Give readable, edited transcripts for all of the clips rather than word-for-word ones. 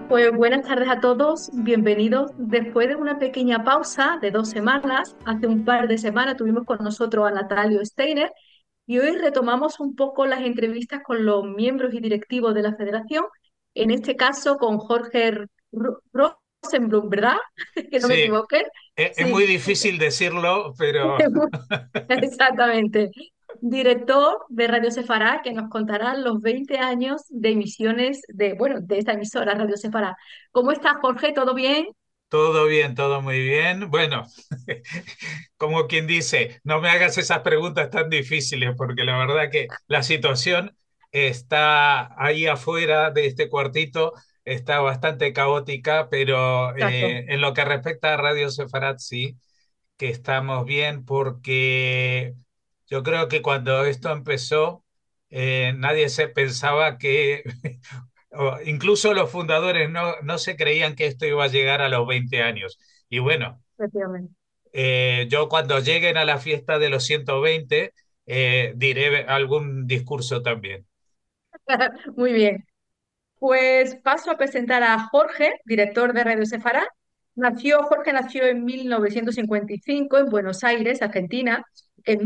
Pues buenas tardes a todos, bienvenidos. Después de una pequeña pausa de 2 semanas, hace un par de semanas tuvimos con nosotros a Natalio Steiner y hoy retomamos un poco las entrevistas con los miembros y directivos de la federación, en este caso con Jorge Rosenblum, ¿verdad? Que no me Sí, equivoque. es Sí, muy difícil decirlo, pero exactamente. Director de Radio Sefará, que nos contará los 20 años de emisiones de esta emisora Radio Sefará. ¿Cómo estás, Jorge? ¿Todo bien? todo bien, todo muy bien. Bueno, como quien dice, no me hagas esas preguntas tan difíciles, porque la verdad que la situación está ahí afuera de este cuartito, está bastante caótica, pero Exacto. en lo que respecta a Radio Sefarat, sí, que estamos bien, porque yo creo que cuando esto empezó, nadie se pensaba que incluso los fundadores no se creían que esto iba a llegar a los 20 años. Y bueno, Efectivamente. yo cuando lleguen a la fiesta de los 120, diré algún discurso también. Muy bien. Pues paso a presentar a Jorge, director de Radio Sefará. Jorge nació en 1955 en Buenos Aires, Argentina. En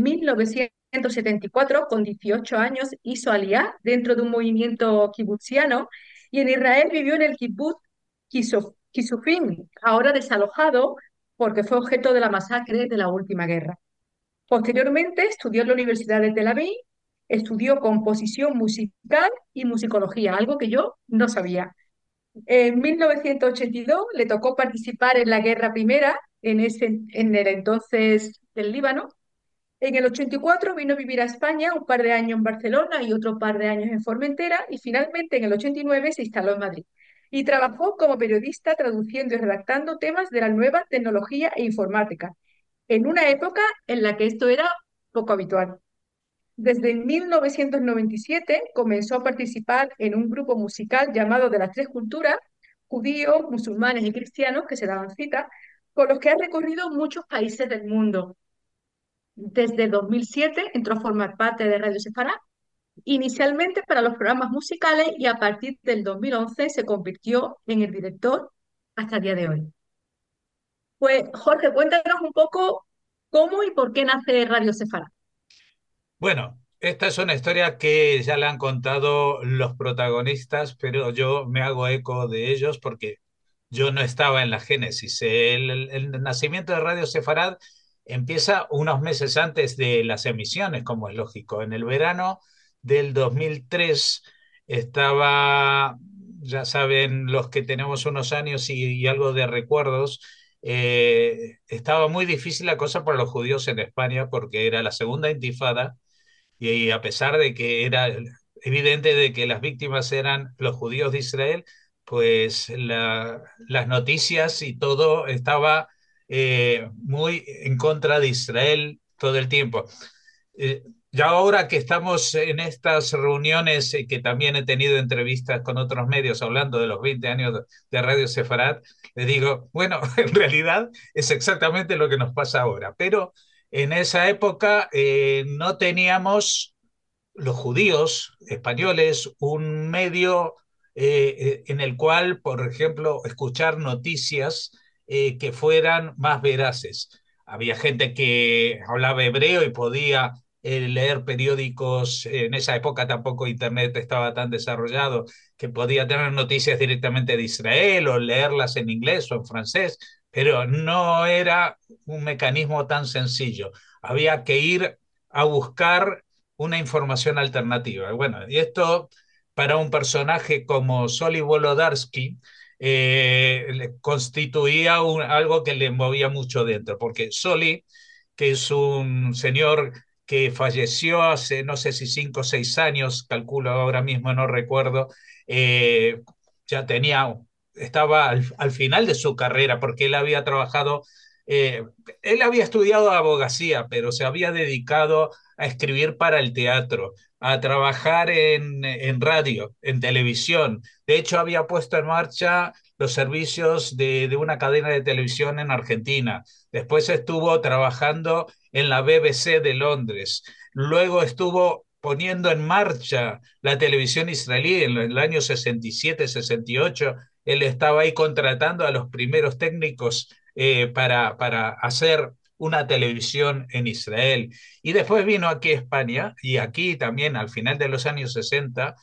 1974, con 18 años, hizo Aliyá dentro de un movimiento kibutziano y en Israel vivió en el kibbutz Kisufim, ahora desalojado porque fue objeto de la masacre de la última guerra. Posteriormente estudió en la Universidad de Tel Aviv, estudió composición musical y musicología, algo que yo no sabía. En 1982 le tocó participar en la Guerra Primera, en el entonces del Líbano. En el 84 vino a vivir a España, un par de años en Barcelona y otro par de años en Formentera, y finalmente en el 89 se instaló en Madrid. Y trabajó como periodista traduciendo y redactando temas de la nueva tecnología e informática, en una época en la que esto era poco habitual. Desde 1997 comenzó a participar en un grupo musical llamado De las Tres Culturas, judíos, musulmanes y cristianos que se daban cita, con los que ha recorrido muchos países del mundo. Desde 2007 entró a formar parte de Radio Sefará, inicialmente para los programas musicales y a partir del 2011 se convirtió en el director hasta el día de hoy. Pues Jorge, cuéntanos un poco cómo y por qué nace Radio Sefará. Bueno, esta es una historia que ya la han contado los protagonistas, pero yo me hago eco de ellos porque yo no estaba en la génesis. El nacimiento de Radio Sefarad empieza unos meses antes de las emisiones, como es lógico. En el verano del 2003 estaba, ya saben, los que tenemos unos años y algo de recuerdos, estaba muy difícil la cosa para los judíos en España porque era la segunda intifada y a pesar de que era evidente de que las víctimas eran los judíos de Israel, pues las noticias y todo estaba muy en contra de Israel todo el tiempo. Ya ahora que estamos en estas reuniones, que también he tenido entrevistas con otros medios hablando de los 20 años de Radio Sefarad, les digo, bueno, en realidad es exactamente lo que nos pasa ahora, pero en esa época no teníamos los judíos españoles un medio en el cual, por ejemplo, escuchar noticias que fueran más veraces. Había gente que hablaba hebreo y podía leer periódicos. En esa época tampoco Internet estaba tan desarrollado, que podía tener noticias directamente de Israel o leerlas en inglés o en francés, pero no era un mecanismo tan sencillo. Había que ir a buscar una información alternativa. Bueno, y esto para un personaje como Soli Wolodarsky constituía algo que le movía mucho dentro, porque Soli, que es un señor que falleció hace no sé si 5 o 6 años, calculo ahora mismo, no recuerdo, eh, ya tenía, estaba al final de su carrera, porque él había trabajado, eh, él había estudiado abogacía, pero se había dedicado a escribir para el teatro, a trabajar en radio, en televisión. De hecho, había puesto en marcha los servicios de una cadena de televisión en Argentina. Después estuvo trabajando en la BBC de Londres. Luego estuvo poniendo en marcha la televisión israelí en el año 67, 68 él estaba ahí contratando a los primeros técnicos para hacer una televisión en Israel. Y después vino aquí a España y aquí también al final de los años 60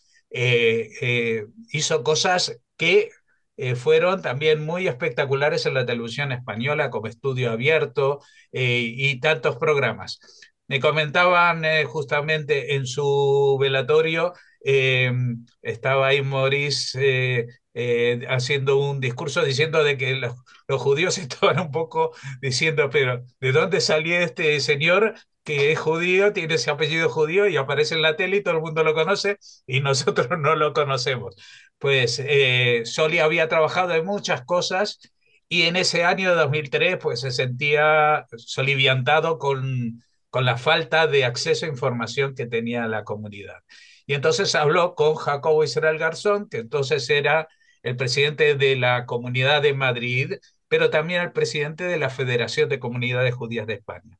hizo cosas que fueron también muy espectaculares en la televisión española, como Estudio Abierto y tantos programas. Me comentaban justamente en su velatorio, eh, estaba ahí Maurice haciendo un discurso diciendo de que los judíos estaban un poco diciendo, pero ¿de dónde salió este señor que es judío, tiene ese apellido judío y aparece en la tele y todo el mundo lo conoce y nosotros no lo conocemos? Pues Soli había trabajado en muchas cosas y en ese año de 2003 pues se sentía soliviantado con la falta de acceso a información que tenía la comunidad. Y entonces habló con Jacobo Israel Garzón, que entonces era el presidente de la Comunidad de Madrid, pero también el presidente de la Federación de Comunidades Judías de España.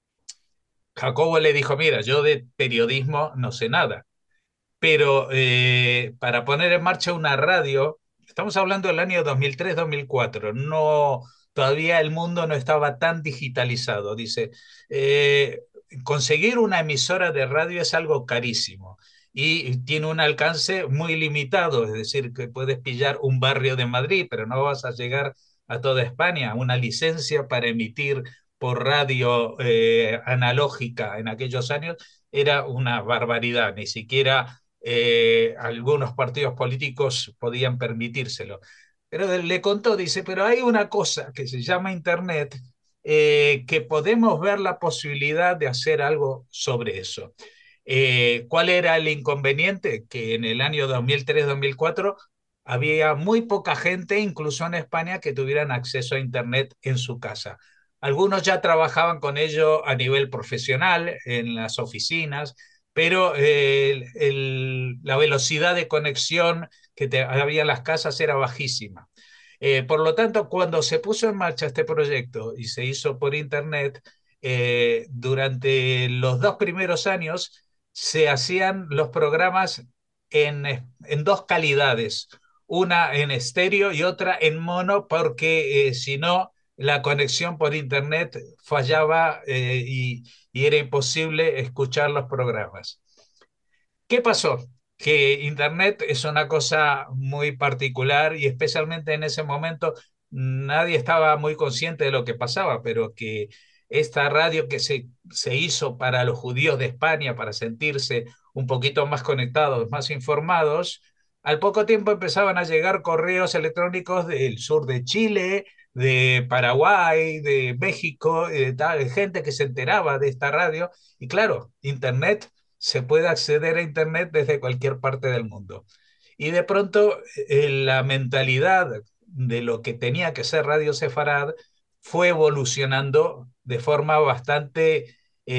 Jacobo le dijo, mira, yo de periodismo no sé nada, pero para poner en marcha una radio, estamos hablando del año 2003-2004, no, todavía el mundo no estaba tan digitalizado. Dice, eh, conseguir una emisora de radio es algo carísimo y tiene un alcance muy limitado, es decir, que puedes pillar un barrio de Madrid, pero no vas a llegar a toda España. Una licencia para emitir por radio analógica en aquellos años era una barbaridad, ni siquiera algunos partidos políticos podían permitírselo. Pero él le contó, dice, pero hay una cosa que se llama Internet, que podemos ver la posibilidad de hacer algo sobre eso. ¿Cuál era el inconveniente? Que en el año 2003-2004 había muy poca gente, incluso en España, que tuvieran acceso a Internet en su casa. Algunos ya trabajaban con ello a nivel profesional, en las oficinas, pero la velocidad de conexión había en las casas era bajísima. Por lo tanto, cuando se puso en marcha este proyecto y se hizo por Internet, durante los 2 primeros años se hacían los programas en dos calidades, una en estéreo y otra en mono, porque si no, la conexión por Internet fallaba y era imposible escuchar los programas. ¿Qué pasó? Que Internet es una cosa muy particular y especialmente en ese momento nadie estaba muy consciente de lo que pasaba, pero que esta radio que se hizo para los judíos de España, para sentirse un poquito más conectados, más informados, al poco tiempo empezaban a llegar correos electrónicos del sur de Chile, de Paraguay, de México, de gente que se enteraba de esta radio. Y claro, Internet, se puede acceder a Internet desde cualquier parte del mundo. Y de pronto la mentalidad de lo que tenía que ser Radio Sefarad fue evolucionando de forma bastante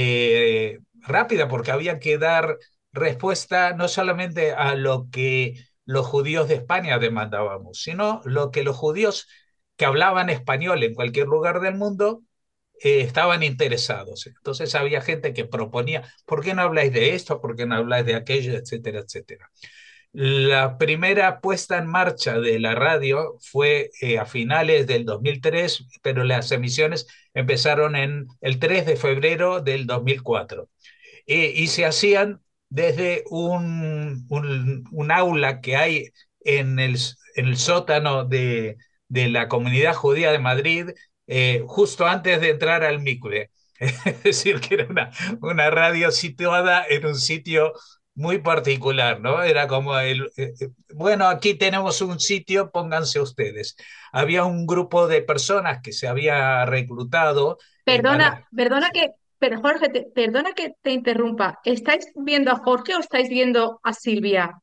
rápida, porque había que dar respuesta no solamente a lo que los judíos de España demandábamos, sino lo que los judíos que hablaban español en cualquier lugar del mundo estaban interesados. Entonces había gente que proponía, ¿por qué no habláis de esto? ¿Por qué no habláis de aquello? Etcétera, etcétera. La primera puesta en marcha de la radio fue a finales del 2003, pero las emisiones empezaron en el 3 de febrero del 2004 y se hacían desde un aula que hay en el sótano de la comunidad judía de Madrid, justo antes de entrar al Micue. Es decir, que era una radio situada en un sitio muy particular, ¿no? Era como bueno, aquí tenemos un sitio, pónganse ustedes. Había un grupo de personas que se había reclutado Perdona, para... perdona que, pero Jorge, perdona que te interrumpa. ¿Estáis viendo a Jorge o estáis viendo a Silvia?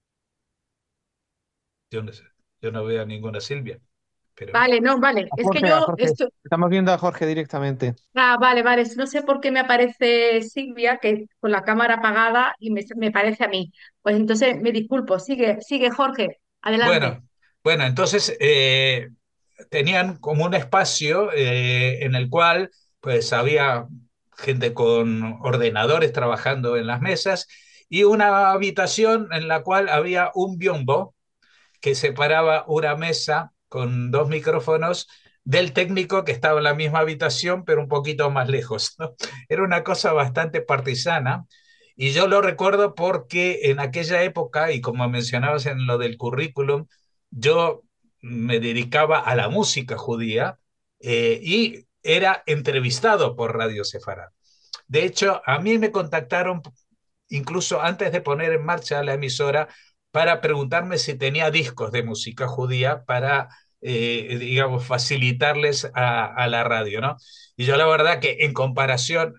Yo no sé, yo no veo a ninguna Silvia, pero Vale, no, vale. A Es que Jorge, a yo Jorge. esto, Estamos viendo a Jorge directamente. vale, vale. No sé por qué me aparece Silvia, que con la cámara apagada y me parece a mí. Pues entonces me disculpo. Sigue, sigue, Jorge. Adelante. bueno, bueno, entonces tenían como un espacio en el cual pues había gente con ordenadores trabajando en las mesas y una habitación en la cual había un biombo que separaba una mesa con dos micrófonos del técnico que estaba en la misma habitación, pero un poquito más lejos, ¿no? Era una cosa bastante partisana. Y yo lo recuerdo porque en aquella época, y como mencionabas en lo del currículum, yo me dedicaba a la música judía y era entrevistado por Radio Sefarad. De hecho, a mí me contactaron incluso antes de poner en marcha la emisora para preguntarme si tenía discos de música judía para, digamos, facilitarles a la radio, ¿no? Y yo la verdad que en comparación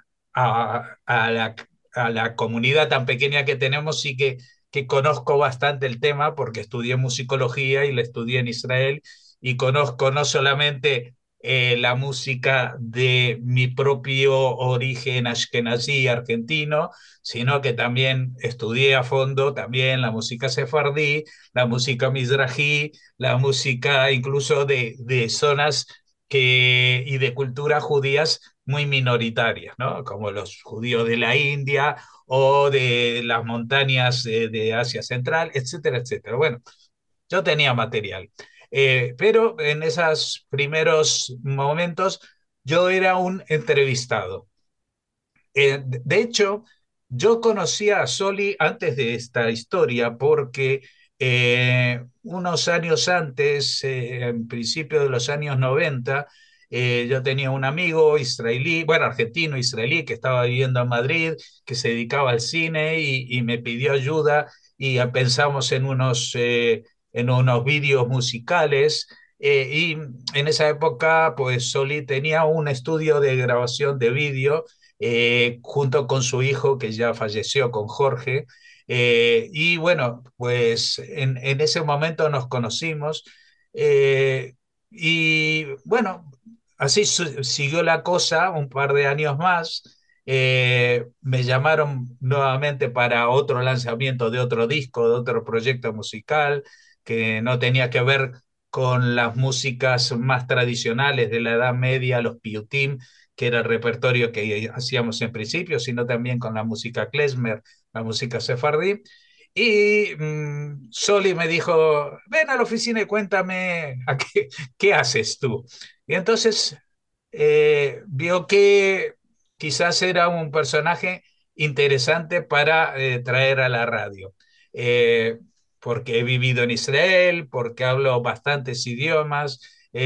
a la comunidad tan pequeña que tenemos, sí que conozco bastante el tema porque estudié musicología y la estudié en Israel y conozco no solamente la música de mi propio origen ashkenazí argentino, sino que también estudié a fondo también la música sefardí, la música mizrahi, la música incluso de zonas y de culturas judías muy minoritarias, ¿no? Como los judíos de la India o de las montañas de Asia Central, etcétera, etcétera. Bueno, yo tenía material. Pero en esos primeros momentos yo era un entrevistado. De hecho, yo conocía a Soli antes de esta historia porque unos años antes, en principio de los años 90, yo tenía un amigo israelí, bueno, argentino israelí, que estaba viviendo en Madrid, que se dedicaba al cine y me pidió ayuda y pensamos en unos vídeos musicales. Y en esa época, pues Soli tenía un estudio de grabación de vídeo junto con su hijo que ya falleció, con Jorge. Y bueno, pues en ese momento nos conocimos y bueno, así siguió la cosa un par de años más. Me llamaron nuevamente para otro lanzamiento de otro disco, de otro proyecto musical que no tenía que ver con las músicas más tradicionales de la Edad Media, los piyutim, que era el repertorio que hacíamos en principio, sino también con la música klezmer, la música sefardí. Y Soli me dijo, ven a la oficina y cuéntame qué haces tú. Y entonces vio que quizás era un personaje interesante para traer a la radio. Eh, Porque he vivido en Israel, porque hablo bastantes idiomas,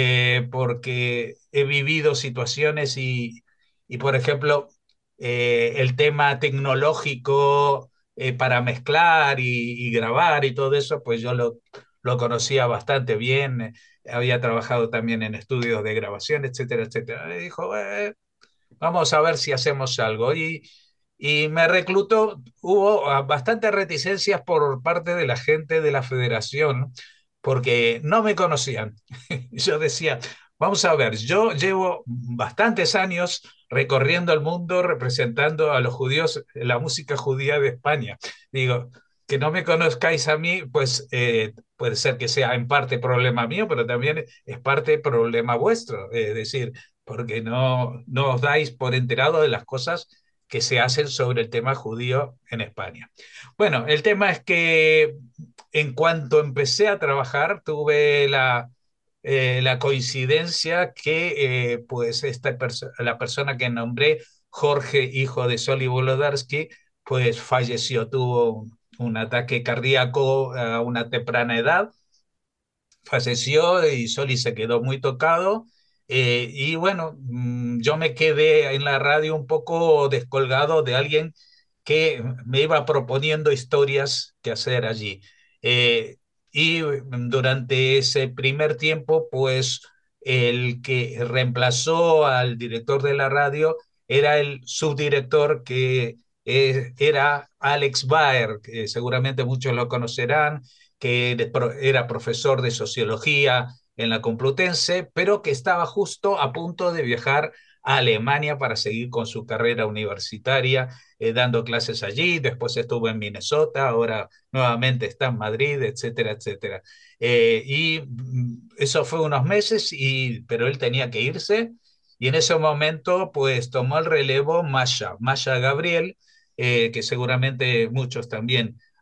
porque he vivido situaciones y por ejemplo, el tema tecnológico para mezclar y grabar y todo eso, pues yo lo conocía bastante bien. Había trabajado también en estudios de grabación, etcétera, etcétera. Me dijo, vamos a ver si hacemos algo. Y me reclutó, hubo bastantes reticencias por parte de la gente de la federación, porque no me conocían. Yo decía, vamos a ver, yo llevo bastantes años recorriendo el mundo representando a los judíos, la música judía de España. Digo, que no me conozcáis a mí, pues puede ser que sea en parte problema mío, pero también es parte problema vuestro. Es decir, porque no os dais por enterado de las cosas que se hacen sobre el tema judío en España. Bueno, el tema es que en cuanto empecé a trabajar, tuve la coincidencia que pues la persona que nombré, Jorge, hijo de Soli Wolodarsky, pues falleció, tuvo un ataque cardíaco a una temprana edad, falleció y Soli se quedó muy tocado. Y bueno, yo me quedé en la radio un poco descolgado de alguien que me iba proponiendo historias que hacer allí. Eh, y durante ese primer tiempo, pues el que reemplazó al director de la radio era el subdirector que era Alex Baer, que seguramente muchos lo conocerán, que era profesor de sociología en la Complutense, pero que estaba justo a punto de viajar a Alemania para seguir con su carrera universitaria, dando clases allí. Después estuvo en Minnesota, ahora nuevamente está en Madrid, etcétera, etcétera. Y eso fue unos meses, pero él tenía que irse. Y en ese momento, pues tomó el relevo Masha Gabriel, que seguramente muchos también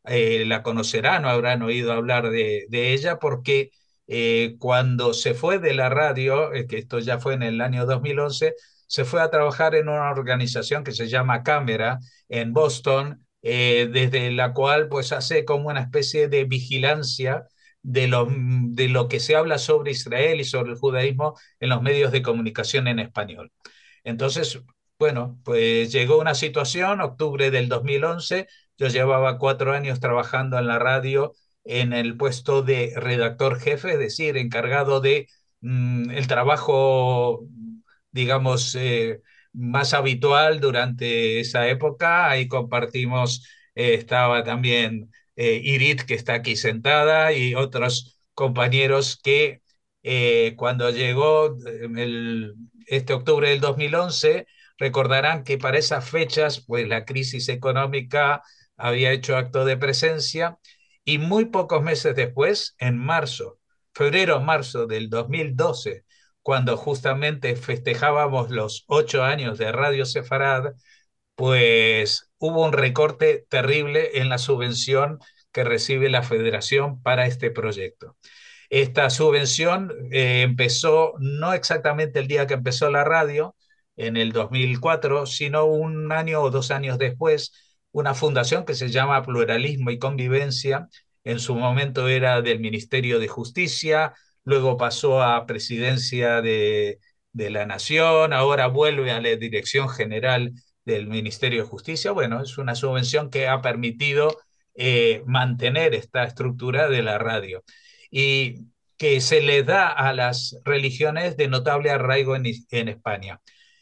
la conocerán o habrán oído hablar de ella, porque cuando se fue de la radio, que esto ya fue en el año 2011, se fue a trabajar en una organización que se llama Cámara en Boston, desde la cual pues hace como una especie de vigilancia de lo que se habla sobre Israel y sobre el judaísmo en los medios de comunicación en español. Entonces, bueno, pues llegó una situación, octubre del 2011, yo llevaba 4 años trabajando en la radio en el puesto de redactor jefe, es decir, encargado de el trabajo, digamos, más habitual durante esa época. Ahí compartimos, estaba también Irit, que está aquí sentada, y otros compañeros que cuando llegó este octubre del 2011, recordarán que para esas fechas, pues la crisis económica había hecho acto de presencia, y muy pocos meses después, en marzo, febrero-marzo del 2012, cuando justamente festejábamos los 8 años de Radio Sefarad, pues hubo un recorte terrible en la subvención que recibe la Federación para este proyecto. Esta subvención empezó no exactamente el día que empezó la radio, en el 2004, sino un año o 2 años después, una fundación que se llama Pluralismo y Convivencia. En su momento era del Ministerio de Justicia, luego pasó a Presidencia de la Nación, ahora vuelve a la Dirección General del Ministerio de Justicia. Bueno, es una subvención que ha permitido mantener esta estructura de la radio, y que se le da a las religiones de notable arraigo en España.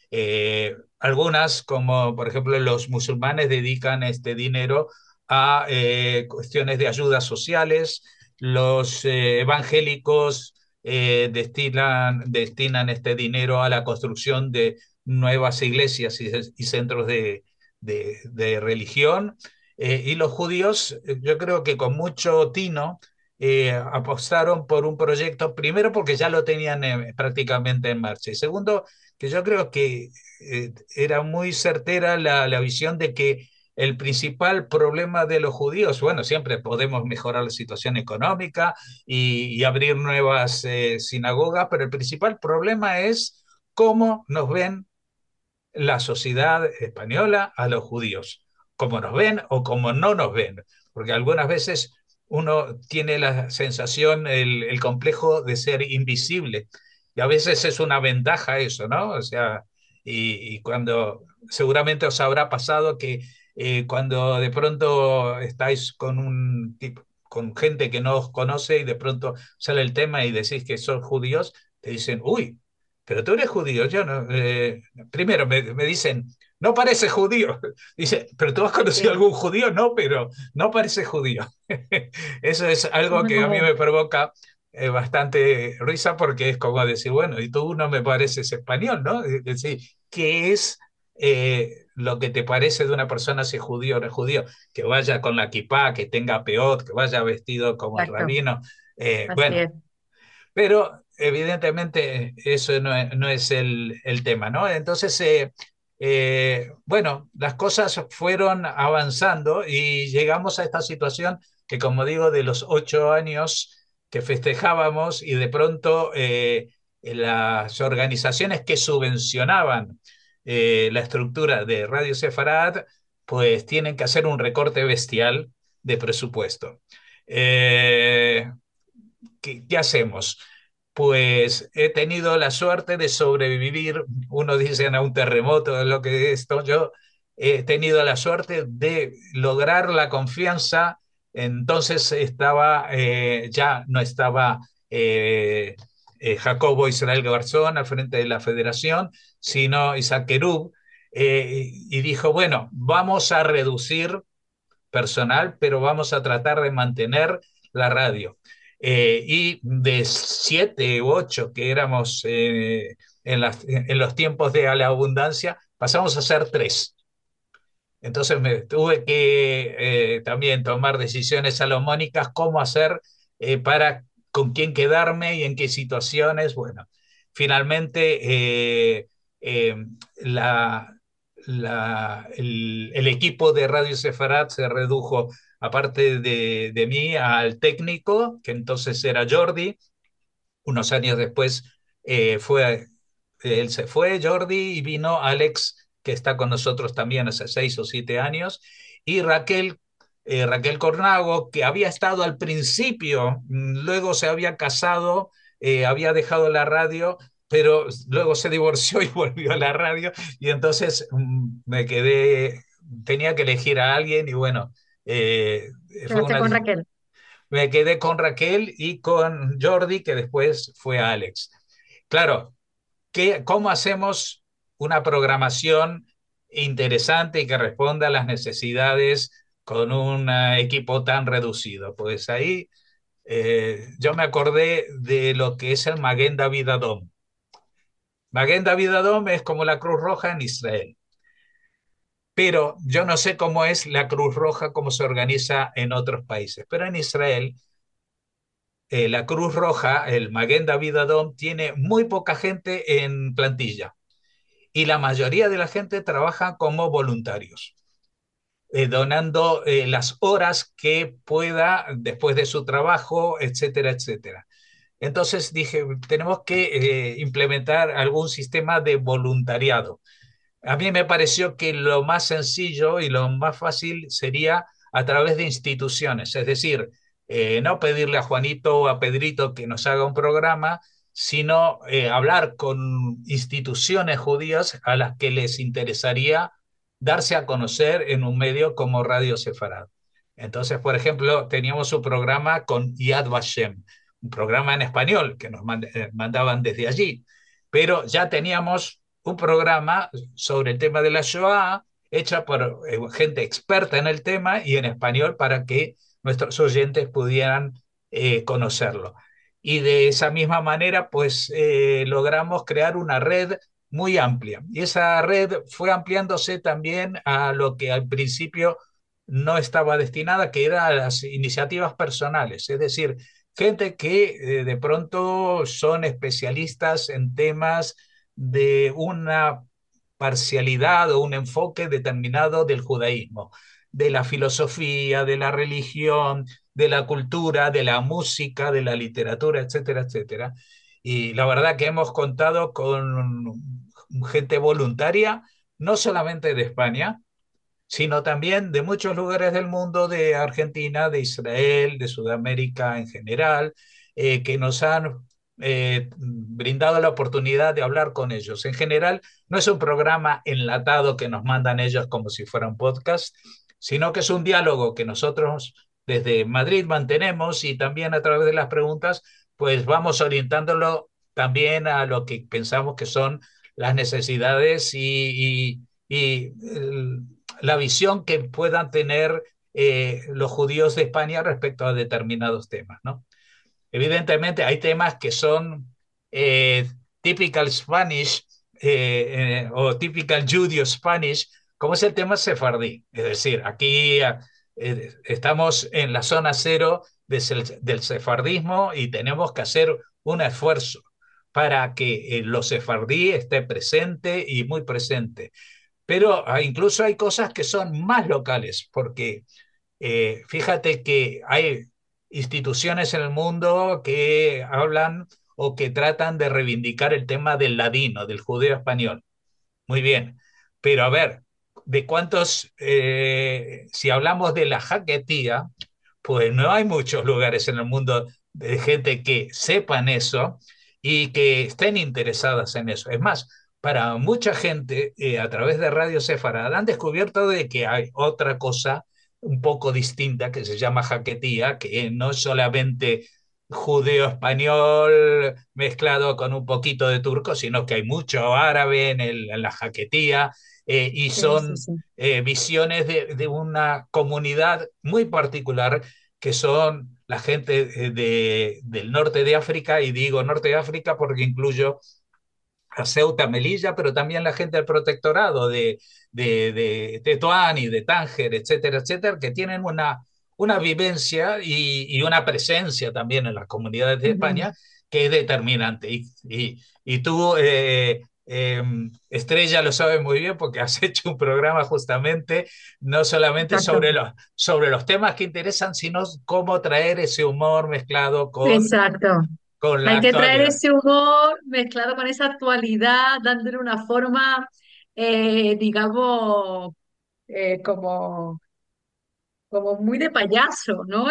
Algunas, como por ejemplo los musulmanes, dedican este dinero a cuestiones de ayudas sociales. Los evangélicos destinan este dinero a la construcción de nuevas iglesias y centros de religión. Y los judíos, yo creo que con mucho tino, apostaron por un proyecto, primero porque ya lo tenían prácticamente en marcha, y segundo, que yo creo que era muy certera la visión de que el principal problema de los judíos, bueno, siempre podemos mejorar la situación económica y abrir nuevas sinagogas, pero el principal problema es cómo nos ven la sociedad española a los judíos, cómo nos ven o cómo no nos ven, porque algunas veces uno tiene la sensación, el complejo de ser invisible, y a veces es una ventaja eso, ¿no? O sea, y cuando seguramente os habrá pasado que cuando de pronto estáis con un tipo, con gente que no os conoce, y de pronto sale el tema y decís que sois judíos, te dicen, uy, pero tú eres judío. Yo no. Primero me dicen, no parece judío. Dice, pero tú has conocido Sí. algún judío, no, pero no parece judío. Eso es algo que a mí No, me provoca bastante risa, porque es como decir, bueno, y tú no me pareces español, ¿no? Es decir, ¿qué es lo que te parece de una persona, si es judío o no es judío? Que vaya con la kipá, que tenga peot, que vaya vestido como el exacto, rabino. así Bueno, es. pero evidentemente eso no es el tema, ¿no? Entonces, bueno, las cosas fueron avanzando y llegamos a esta situación que, como digo, de los 8 años que festejábamos, y de pronto las organizaciones que subvencionaban la estructura de Radio Sefarad, pues tienen que hacer un recorte bestial de presupuesto. Eh, ¿Qué hacemos? Pues he tenido la suerte de sobrevivir, unos dicen a un terremoto, es lo que es esto. Yo he tenido la suerte de lograr la confianza. Entonces ya no estaba Jacobo Israel Garzón al frente de la federación, sino Isaac Kerub, y dijo, bueno, vamos a reducir personal, pero vamos a tratar de mantener la radio. Y de 7 u 8 que éramos en los tiempos de la abundancia, pasamos a ser 3. Entonces me tuve que también tomar decisiones salomónicas, cómo hacer con quién quedarme y en qué situaciones. Bueno, finalmente eh, la, el equipo de Radio Sefarad se redujo, aparte de mí, al técnico, que entonces era Jordi. Unos años después él se fue, Jordi, y vino Alex, que está con nosotros también hace 6 o 7 años, y Raquel Cornago, que había estado al principio, luego se había casado, había dejado la radio, pero luego se divorció y volvió a la radio, y entonces tenía que elegir a alguien, y bueno, eh, fue Quedaste una, con Raquel. me quedé con Raquel y con Jordi, que después fue Alex. Claro, ¿cómo hacemos una programación interesante y que responda a las necesidades con un equipo tan reducido? Pues ahí yo me acordé de lo que es el Maguen David Adom. Maguen David Adom es como la Cruz Roja en Israel, pero yo no sé cómo es la Cruz Roja, cómo se organiza en otros países, pero en Israel la Cruz Roja, el Maguen David Adom, tiene muy poca gente en plantilla y la mayoría de la gente trabaja como voluntarios, donando las horas que pueda después de su trabajo, etcétera, etcétera. Entonces dije, tenemos que implementar algún sistema de voluntariado. A mí me pareció que lo más sencillo y lo más fácil sería a través de instituciones, es decir, no pedirle a Juanito o a Pedrito que nos haga un programa, sino hablar con instituciones judías a las que les interesaría darse a conocer en un medio como Radio Sefarad. Entonces, por ejemplo, teníamos un programa con Yad Vashem, un programa en español que nos mandaban desde allí, pero ya teníamos un programa sobre el tema de la Shoah, hecha por gente experta en el tema y en español para que nuestros oyentes pudieran conocerlo. Y de esa misma manera, pues logramos crear una red muy amplia. Y esa red fue ampliándose también a lo que al principio no estaba destinada, que eran las iniciativas personales, es decir, gente que de pronto son especialistas en temas de una parcialidad o un enfoque determinado del judaísmo, de la filosofía, de la religión, de la cultura, de la música, de la literatura, etcétera, etcétera. Y la verdad que hemos contado con gente voluntaria, no solamente de España, sino también de muchos lugares del mundo, de Argentina, de Israel, de Sudamérica en general, que nos han brindado la oportunidad de hablar con ellos. En general, no es un programa enlatado que nos mandan ellos como si fuera un podcast, sino que es un diálogo que nosotros desde Madrid mantenemos y también a través de las preguntas, pues vamos orientándolo también a lo que pensamos que son las necesidades y la visión que puedan tener los judíos de España respecto a determinados temas, ¿no? Evidentemente hay temas que son typical Spanish o typical Judeo Spanish, como es el tema sefardí. Es decir, aquí estamos en la zona cero del sefardismo y tenemos que hacer un esfuerzo para que los sefardí esté presente y muy presente. Pero incluso hay cosas que son más locales, porque fíjate que hay instituciones en el mundo que hablan o que tratan de reivindicar el tema del ladino, del judeo español. Muy bien, pero a ver, ¿de cuántos, si hablamos de la jaquetía, pues no hay muchos lugares en el mundo de gente que sepan eso y que estén interesadas en eso? Es más, para mucha gente a través de Radio Sefarad han descubierto de que hay otra cosa un poco distinta que se llama jaquetía, que no es solamente judeo español mezclado con un poquito de turco, sino que hay mucho árabe en la jaquetía y Sí, sí, son sí. visiones de una comunidad muy particular que son la gente del norte de África, y digo norte de África porque incluyo a Ceuta, Melilla, pero también la gente del protectorado de Tetuán y de Tánger, etcétera, etcétera, que tienen una vivencia y una presencia también en las comunidades de Ujú. España que es determinante. Y tú, Eh, Estrella lo sabe muy bien porque has hecho un programa justamente no solamente Exacto, sobre los temas que interesan, sino cómo traer ese humor mezclado exacto. con la Hay que traer actualidad. ese humor mezclado con esa actualidad, dándole una forma, digamos, como muy de payaso, ¿no?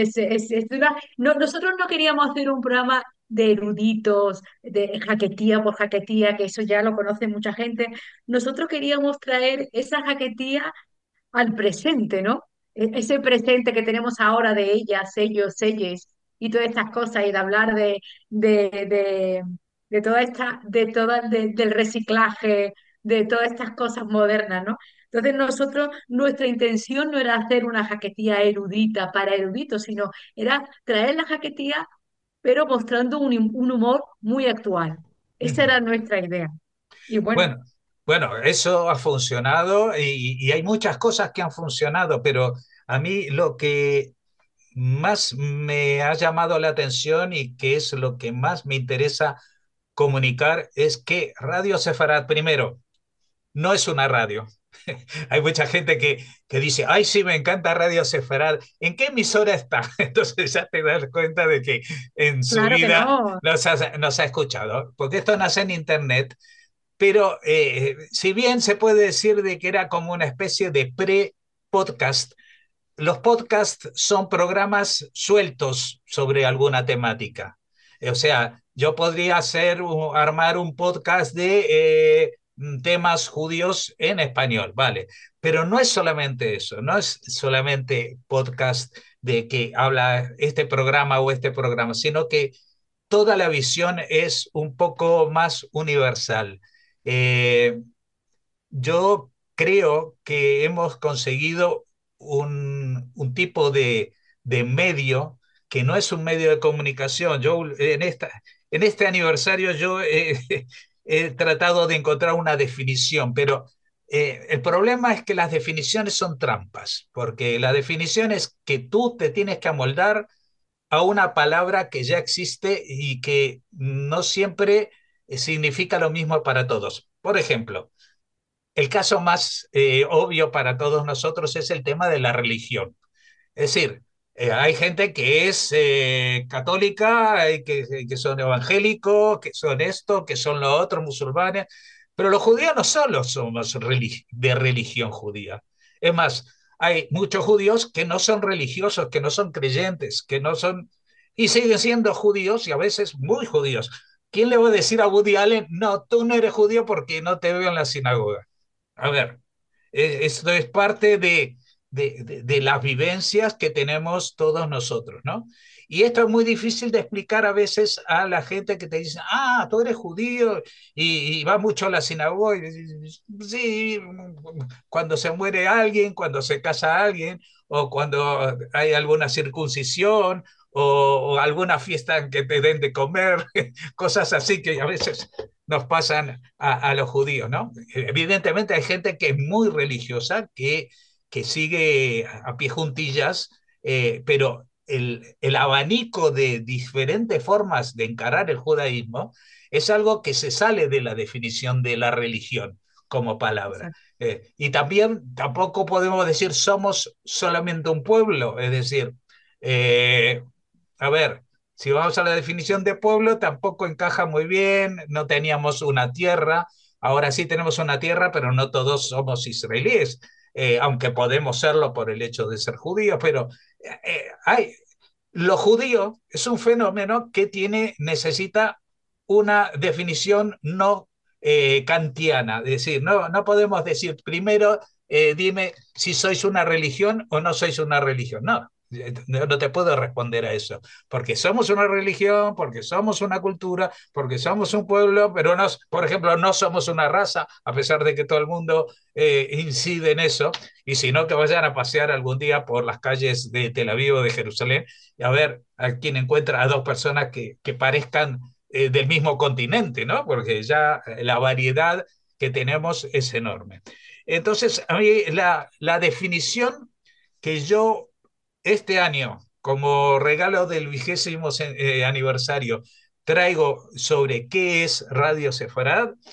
Nosotros no queríamos hacer un programa de eruditos, de jaquetía por jaquetía, que eso ya lo conoce mucha gente. Nosotros queríamos traer esa jaquetía al presente, ¿no? Ese presente que tenemos ahora de ellas, ellos, ellas y todas estas cosas, y de hablar de, de, de toda esta, del reciclaje, de todas estas cosas modernas, ¿no? Entonces nuestra intención no era hacer una jaquetía erudita para eruditos, sino era traer la jaquetía, pero mostrando un humor muy actual. Esa Ujú. era nuestra idea. Y bueno, Bueno, bueno, eso ha funcionado y hay muchas cosas que han funcionado, pero a mí lo que más me ha llamado la atención y que es lo que más me interesa comunicar es que Radio Sefarad, primero, no es una radio. Hay mucha gente que dice, ay, sí, me encanta Radio Sefarad. ¿En qué emisora está? Entonces ya te das cuenta de que en su claro que vida no, nos ha escuchado, porque esto nace en Internet, pero si bien se puede decir de que era como una especie de pre-podcast, los podcasts son programas sueltos sobre alguna temática. O sea, yo podría armar un podcast de temas judíos en español, ¿vale? Pero no es solamente eso, no es solamente podcast de que habla este programa o este programa, sino que toda la visión es un poco más universal. Eh, yo creo que hemos conseguido un tipo de medio que no es un medio de comunicación. Yo en este aniversario yo he tratado de encontrar una definición, pero el problema es que las definiciones son trampas, porque la definición es que tú te tienes que amoldar a una palabra que ya existe y que no siempre significa lo mismo para todos. Por ejemplo, el caso más obvio para todos nosotros es el tema de la religión. Es decir, hay gente que es católica, hay que son evangélicos, que son esto, que son lo otro, musulmanes, pero los judíos no solo somos de religión judía. Es más, hay muchos judíos que no son religiosos, que no son creyentes, que no son, y siguen siendo judíos y a veces muy judíos. ¿Quién le va a decir a Woody Allen, no, tú no eres judío porque no te veo en la sinagoga? A ver, esto es parte de las vivencias que tenemos todos nosotros, ¿no? Y esto es muy difícil de explicar a veces a la gente que te dice, ah, tú eres judío y vas mucho a la sinagoga. Sí, cuando se muere alguien, cuando se casa alguien, o cuando hay alguna circuncisión, o alguna fiesta en que te den de comer, cosas así que a veces nos pasan a los judíos, ¿no? Evidentemente hay gente que es muy religiosa, que sigue a pie juntillas, pero el abanico de diferentes formas de encarar el judaísmo es algo que se sale de la definición de la religión como palabra. exacto. Y también tampoco podemos decir somos solamente un pueblo, es decir, eh, a ver, si vamos a la definición de pueblo, tampoco encaja muy bien, no teníamos una tierra, ahora sí tenemos una tierra, pero no todos somos israelíes, aunque podemos serlo por el hecho de ser judíos, pero hay, lo judío es un fenómeno que necesita una definición no kantiana, es decir, no podemos decir primero, dime si sois una religión o no sois una religión, no te puedo responder a eso, porque somos una religión, porque somos una cultura, porque somos un pueblo, pero por ejemplo, no somos una raza, a pesar de que todo el mundo incide en eso, y si no, que vayan a pasear algún día por las calles de Tel Aviv o de Jerusalén, y a ver a quién encuentra a dos personas que parezcan del mismo continente, ¿no? Porque ya la variedad que tenemos es enorme. Entonces, a mí la definición que yo este año, como regalo del 20º aniversario, traigo sobre qué es Radio Sefarad,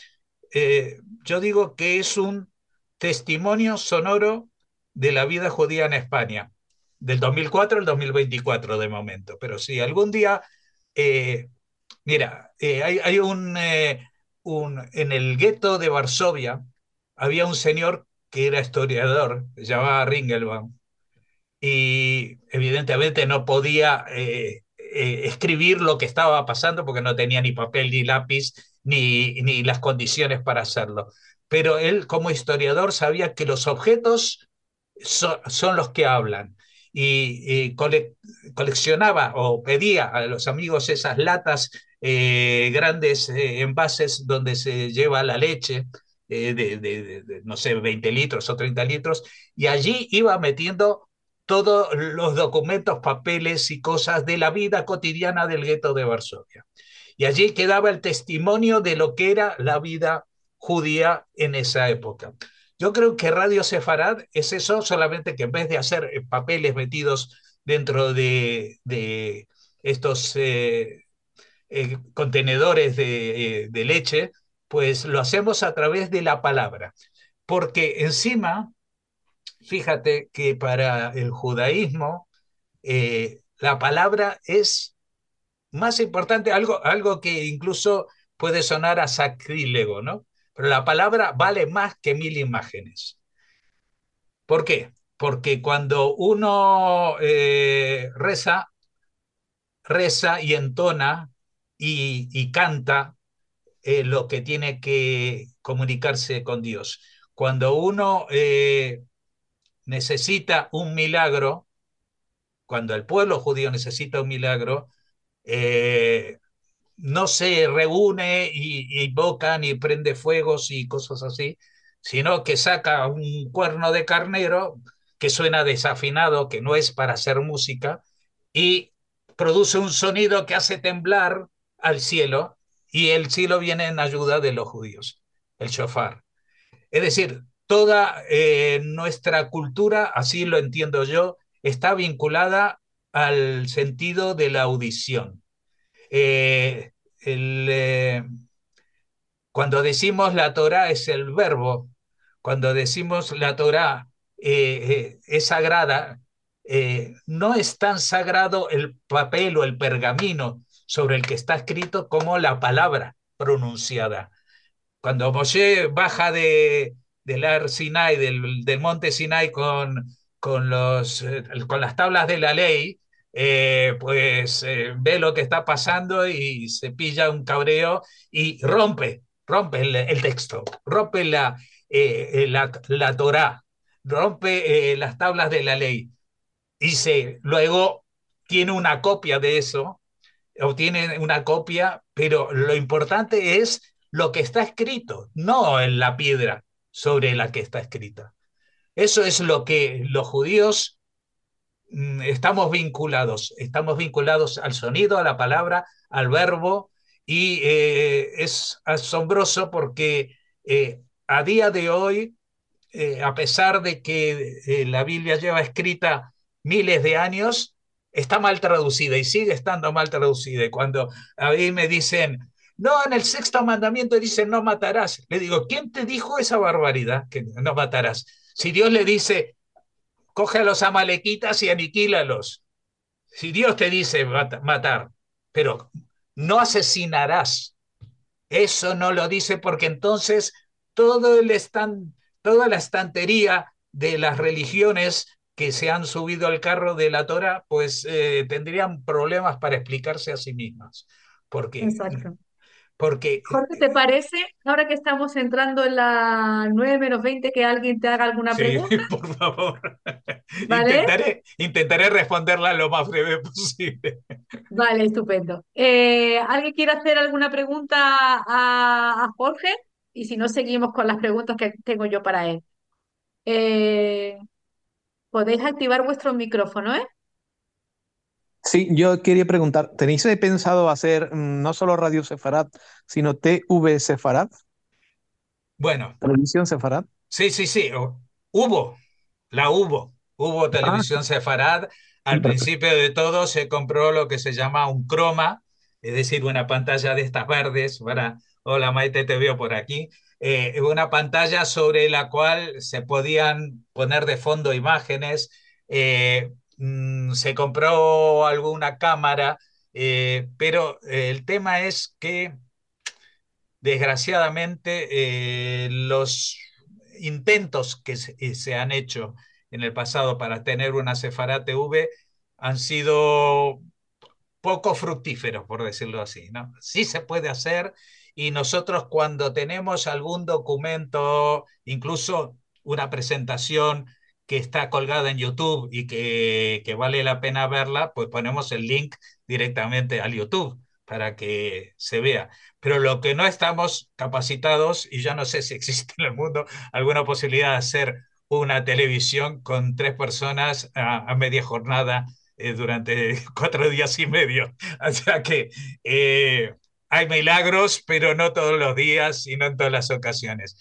yo digo que es un testimonio sonoro de la vida judía en España, del 2004 al 2024 de momento. Pero si algún día, eh, mira, hay en el gueto de Varsovia había un señor que era historiador, se llamaba Ringelbaum, y evidentemente no podía escribir lo que estaba pasando porque no tenía ni papel ni lápiz ni las condiciones para hacerlo. Pero él como historiador sabía que los objetos son los que hablan y coleccionaba o pedía a los amigos esas latas, grandes envases donde se lleva la leche, no sé, 20 litros o 30 litros, y allí iba metiendo todos los documentos, papeles y cosas de la vida cotidiana del gueto de Varsovia. Y allí quedaba el testimonio de lo que era la vida judía en esa época. Yo creo que Radio Sefarad es eso, solamente que en vez de hacer papeles metidos dentro de estos contenedores de leche, pues lo hacemos a través de la palabra. Porque encima, fíjate que para el judaísmo la palabra es más importante, algo que incluso puede sonar a sacrílego, ¿no? Pero la palabra vale más que 1000 imágenes. ¿Por qué? Porque cuando uno reza y entona y canta lo que tiene que comunicarse con Dios. Cuando uno necesita un milagro, cuando el pueblo judío necesita un milagro, eh, no se reúne y invocan y prende fuegos y cosas así, sino que saca un cuerno de carnero que suena desafinado, que no es para hacer música, y produce un sonido que hace temblar al cielo, y el cielo viene en ayuda de los judíos, el shofar. Es decir, toda nuestra cultura, así lo entiendo yo, está vinculada al sentido de la audición. Eh, el, cuando decimos la Torá es el verbo, cuando decimos la Torá es sagrada, no es tan sagrado el papel o el pergamino sobre el que está escrito como la palabra pronunciada. Cuando Moshe baja del Ar Sinai, del monte Sinai con las tablas de la ley, pues ve lo que está pasando y se pilla un cabreo y rompe el texto, rompe la Torá, rompe las tablas de la ley. Luego tiene una copia de eso, obtienen una copia, pero lo importante es lo que está escrito, no en la piedra sobre la que está escrita. Eso es lo que los judíos estamos vinculados al sonido, a la palabra, al verbo, y es asombroso porque a día de hoy, a pesar de que la Biblia lleva escrita miles de años, está mal traducida y sigue estando mal traducida. Y cuando a mí me dicen, no, en el sexto mandamiento dice no matarás, le digo, ¿quién te dijo esa barbaridad que no matarás? Si Dios le dice, coge a los amalequitas y aniquílalos. Si Dios te dice matar, pero no asesinarás, eso no lo dice porque entonces todo el estan, toda la estantería de las religiones que se han subido al carro de la Torah, pues tendrían problemas para explicarse a sí mismas. Porque, Exacto. porque Jorge, ¿te parece, ahora que estamos entrando en la 9 menos 20, que alguien te haga alguna sí, pregunta? por favor, ¿Vale? intentaré responderla lo más breve posible. Vale, estupendo. ¿Alguien quiere hacer alguna pregunta a Jorge? Y si no, seguimos con las preguntas que tengo yo para él. Eh, Podéis activar vuestro micrófono, ¿eh? Sí, yo quería preguntar, ¿tenéis pensado hacer no solo Radio Sefarad, sino TV Sefarad, Bueno, televisión Sefarad? sí, sí, sí, hubo, hubo Ah, televisión sefarad. Al perfecto. principio de todo se compró lo que se llama un croma, es decir, una pantalla de estas verdes, hola Maite, te veo por aquí, una pantalla sobre la cual se podían poner de fondo imágenes. Se compró alguna cámara, pero el tema es que desgraciadamente los intentos que se han hecho en el pasado para tener una Sefará TV han sido poco fructíferos, por decirlo así, ¿no? Sí se puede hacer, y nosotros cuando tenemos algún documento, incluso una presentación que está colgada en YouTube y que vale la pena verla, pues ponemos el link directamente al YouTube para que se vea. Pero lo que no estamos capacitados, y yo no sé si existe en el mundo alguna posibilidad de hacer una televisión con 3 personas a media jornada durante 4 días y medio. O sea que hay milagros, pero no todos los días y no en todas las ocasiones.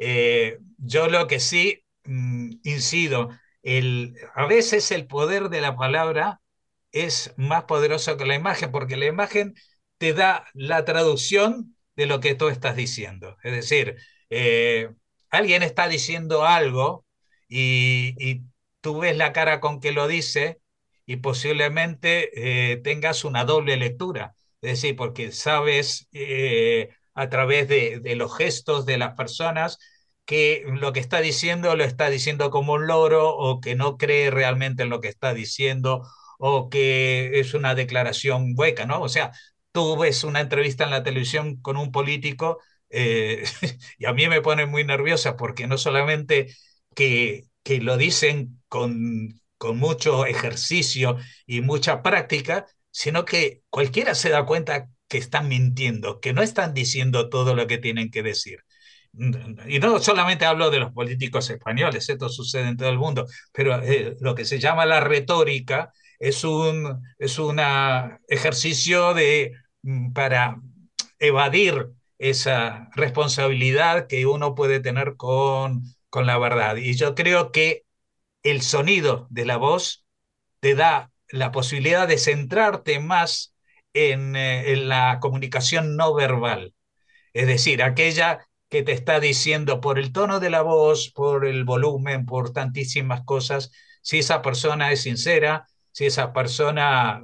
Yo lo que sí incido, a veces el poder de la palabra es más poderoso que la imagen, porque la imagen te da la traducción de lo que tú estás diciendo. Es decir, alguien está diciendo algo y tú ves la cara con que lo dice y posiblemente tengas una doble lectura. Es decir, porque sabes a través de los gestos de las personas que lo que está diciendo lo está diciendo como un loro, o que no cree realmente en lo que está diciendo, o que es una declaración hueca, ¿no? O sea, tú ves una entrevista en la televisión con un político y a mí me pone muy nerviosa, porque no solamente que lo dicen con mucho ejercicio y mucha práctica, sino que cualquiera se da cuenta que están mintiendo, que no están diciendo todo lo que tienen que decir. Y no solamente hablo de los políticos españoles, esto sucede en todo el mundo, pero lo que se llama la retórica es un ejercicio para evadir esa responsabilidad que uno puede tener con la verdad. Y yo creo que el sonido de la voz te da la posibilidad de centrarte más en la comunicación no verbal, es decir, aquella que te está diciendo por el tono de la voz, por el volumen, por tantísimas cosas, si esa persona es sincera, si esa persona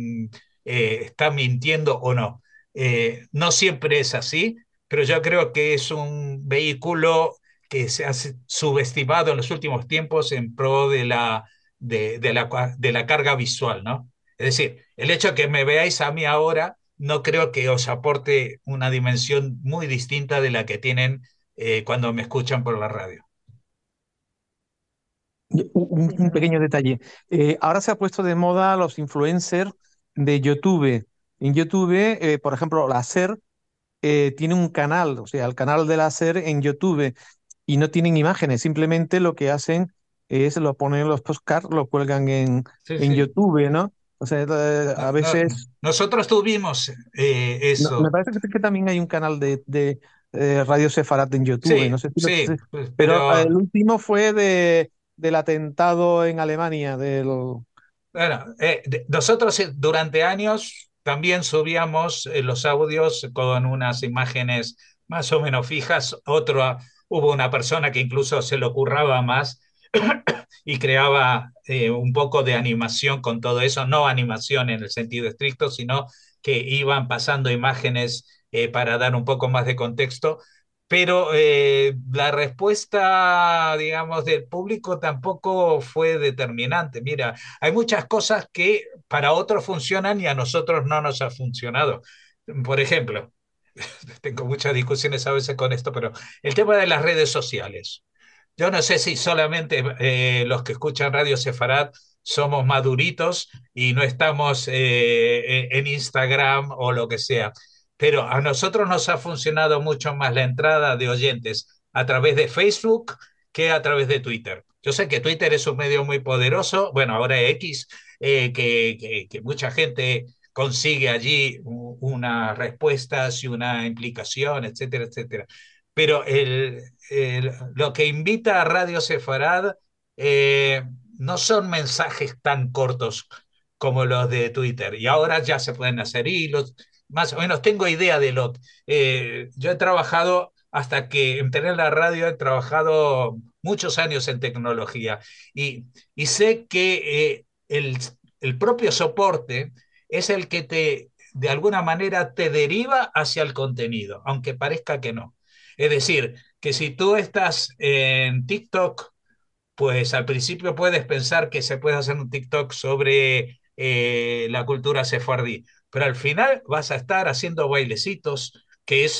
está mintiendo o no. No siempre es así, pero yo creo que es un vehículo que se ha subestimado en los últimos tiempos en pro de la carga visual, ¿no? Es decir, el hecho de que me veáis a mí ahora no creo que os aporte una dimensión muy distinta de la que tienen cuando me escuchan por la radio. Un pequeño detalle. Ahora se ha puesto de moda los influencers de YouTube. En YouTube, por ejemplo, la SER tiene un canal, o sea, el canal de la SER en YouTube, y no tienen imágenes, simplemente lo que hacen es lo ponen en los podcasts, lo cuelgan Sí, en sí. YouTube, ¿no? O sea, a veces, Nosotros tuvimos me eso. parece que también hay un canal de Radio Sefarat en YouTube, no Sí, sé si sí, pues, pero pero el último fue del atentado en Alemania, bueno, nosotros durante años también subíamos los audios con unas imágenes más o menos fijas. Hubo una persona que incluso se le ocurraba más y creaba un poco de animación con todo eso, no animación en el sentido estricto, sino que iban pasando imágenes para dar un poco más de contexto. Pero la respuesta, digamos, del público tampoco fue determinante. Mira, hay muchas cosas que para otros funcionan y a nosotros no nos ha funcionado. Por ejemplo, tengo muchas discusiones a veces con esto, pero el tema de las redes sociales. Yo no sé si solamente los que escuchan Radio Sefarad somos maduritos y no estamos en Instagram o lo que sea, pero a nosotros nos ha funcionado mucho más la entrada de oyentes a través de Facebook que a través de Twitter. Yo sé que Twitter es un medio muy poderoso, bueno, ahora X, que mucha gente consigue allí unas respuestas y una implicación, etcétera, etcétera. Pero lo que invita a Radio Sefarad eh, no son mensajes tan cortos como los de Twitter. Y ahora ya se pueden hacer hilos. Más o menos tengo idea de yo he trabajado hasta que entré en la radio. He trabajado muchos años en tecnología y sé que el propio soporte es el que de alguna manera te deriva hacia el contenido, aunque parezca que no. Es decir, que si tú estás en TikTok, pues al principio puedes pensar que se puede hacer un TikTok sobre la cultura sefardí, pero al final vas a estar haciendo bailecitos, que es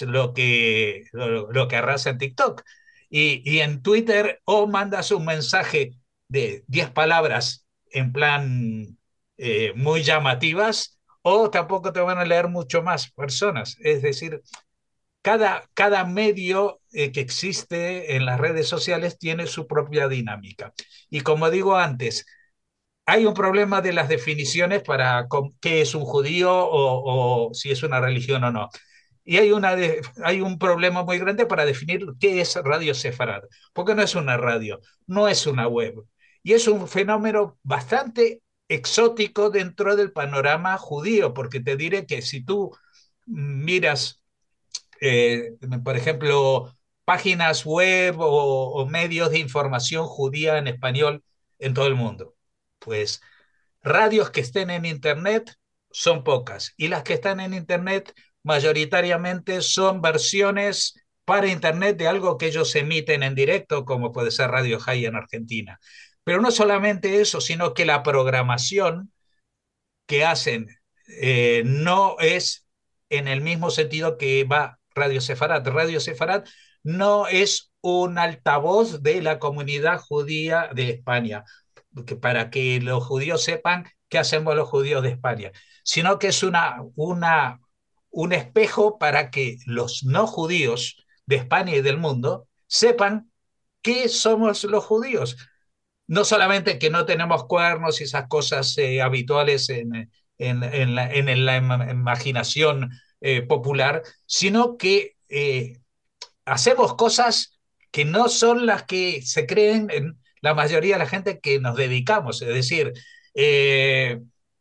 lo que arrasa en TikTok. Y en Twitter o mandas un mensaje de 10 palabras en plan muy llamativas, o tampoco te van a leer mucho más personas. Es decir, cada medio que existe en las redes sociales tiene su propia dinámica. Y como digo antes, hay un problema de las definiciones para qué es un judío o si es una religión o no. Y hay un problema muy grande para definir qué es Radio Sefarad, porque no es una radio, no es una web. Y es un fenómeno bastante exótico dentro del panorama judío, porque te diré que si tú miras eh, por ejemplo, páginas web o medios de información judía en español en todo el mundo. Pues radios que estén en Internet son pocas y las que están en Internet mayoritariamente son versiones para Internet de algo que ellos emiten en directo, como puede ser Radio High en Argentina. Pero no solamente eso, sino que la programación que hacen no es en el mismo sentido que va Radio Sefarat. Radio Sefarat no es un altavoz de la comunidad judía de España, para que los judíos sepan qué hacemos los judíos de España, sino que es un espejo para que los no judíos de España y del mundo sepan qué somos los judíos. No solamente que no tenemos cuernos y esas cosas habituales en la imaginación popular, sino que hacemos cosas que no son las que se creen en la mayoría de la gente que nos dedicamos. Es decir, eh,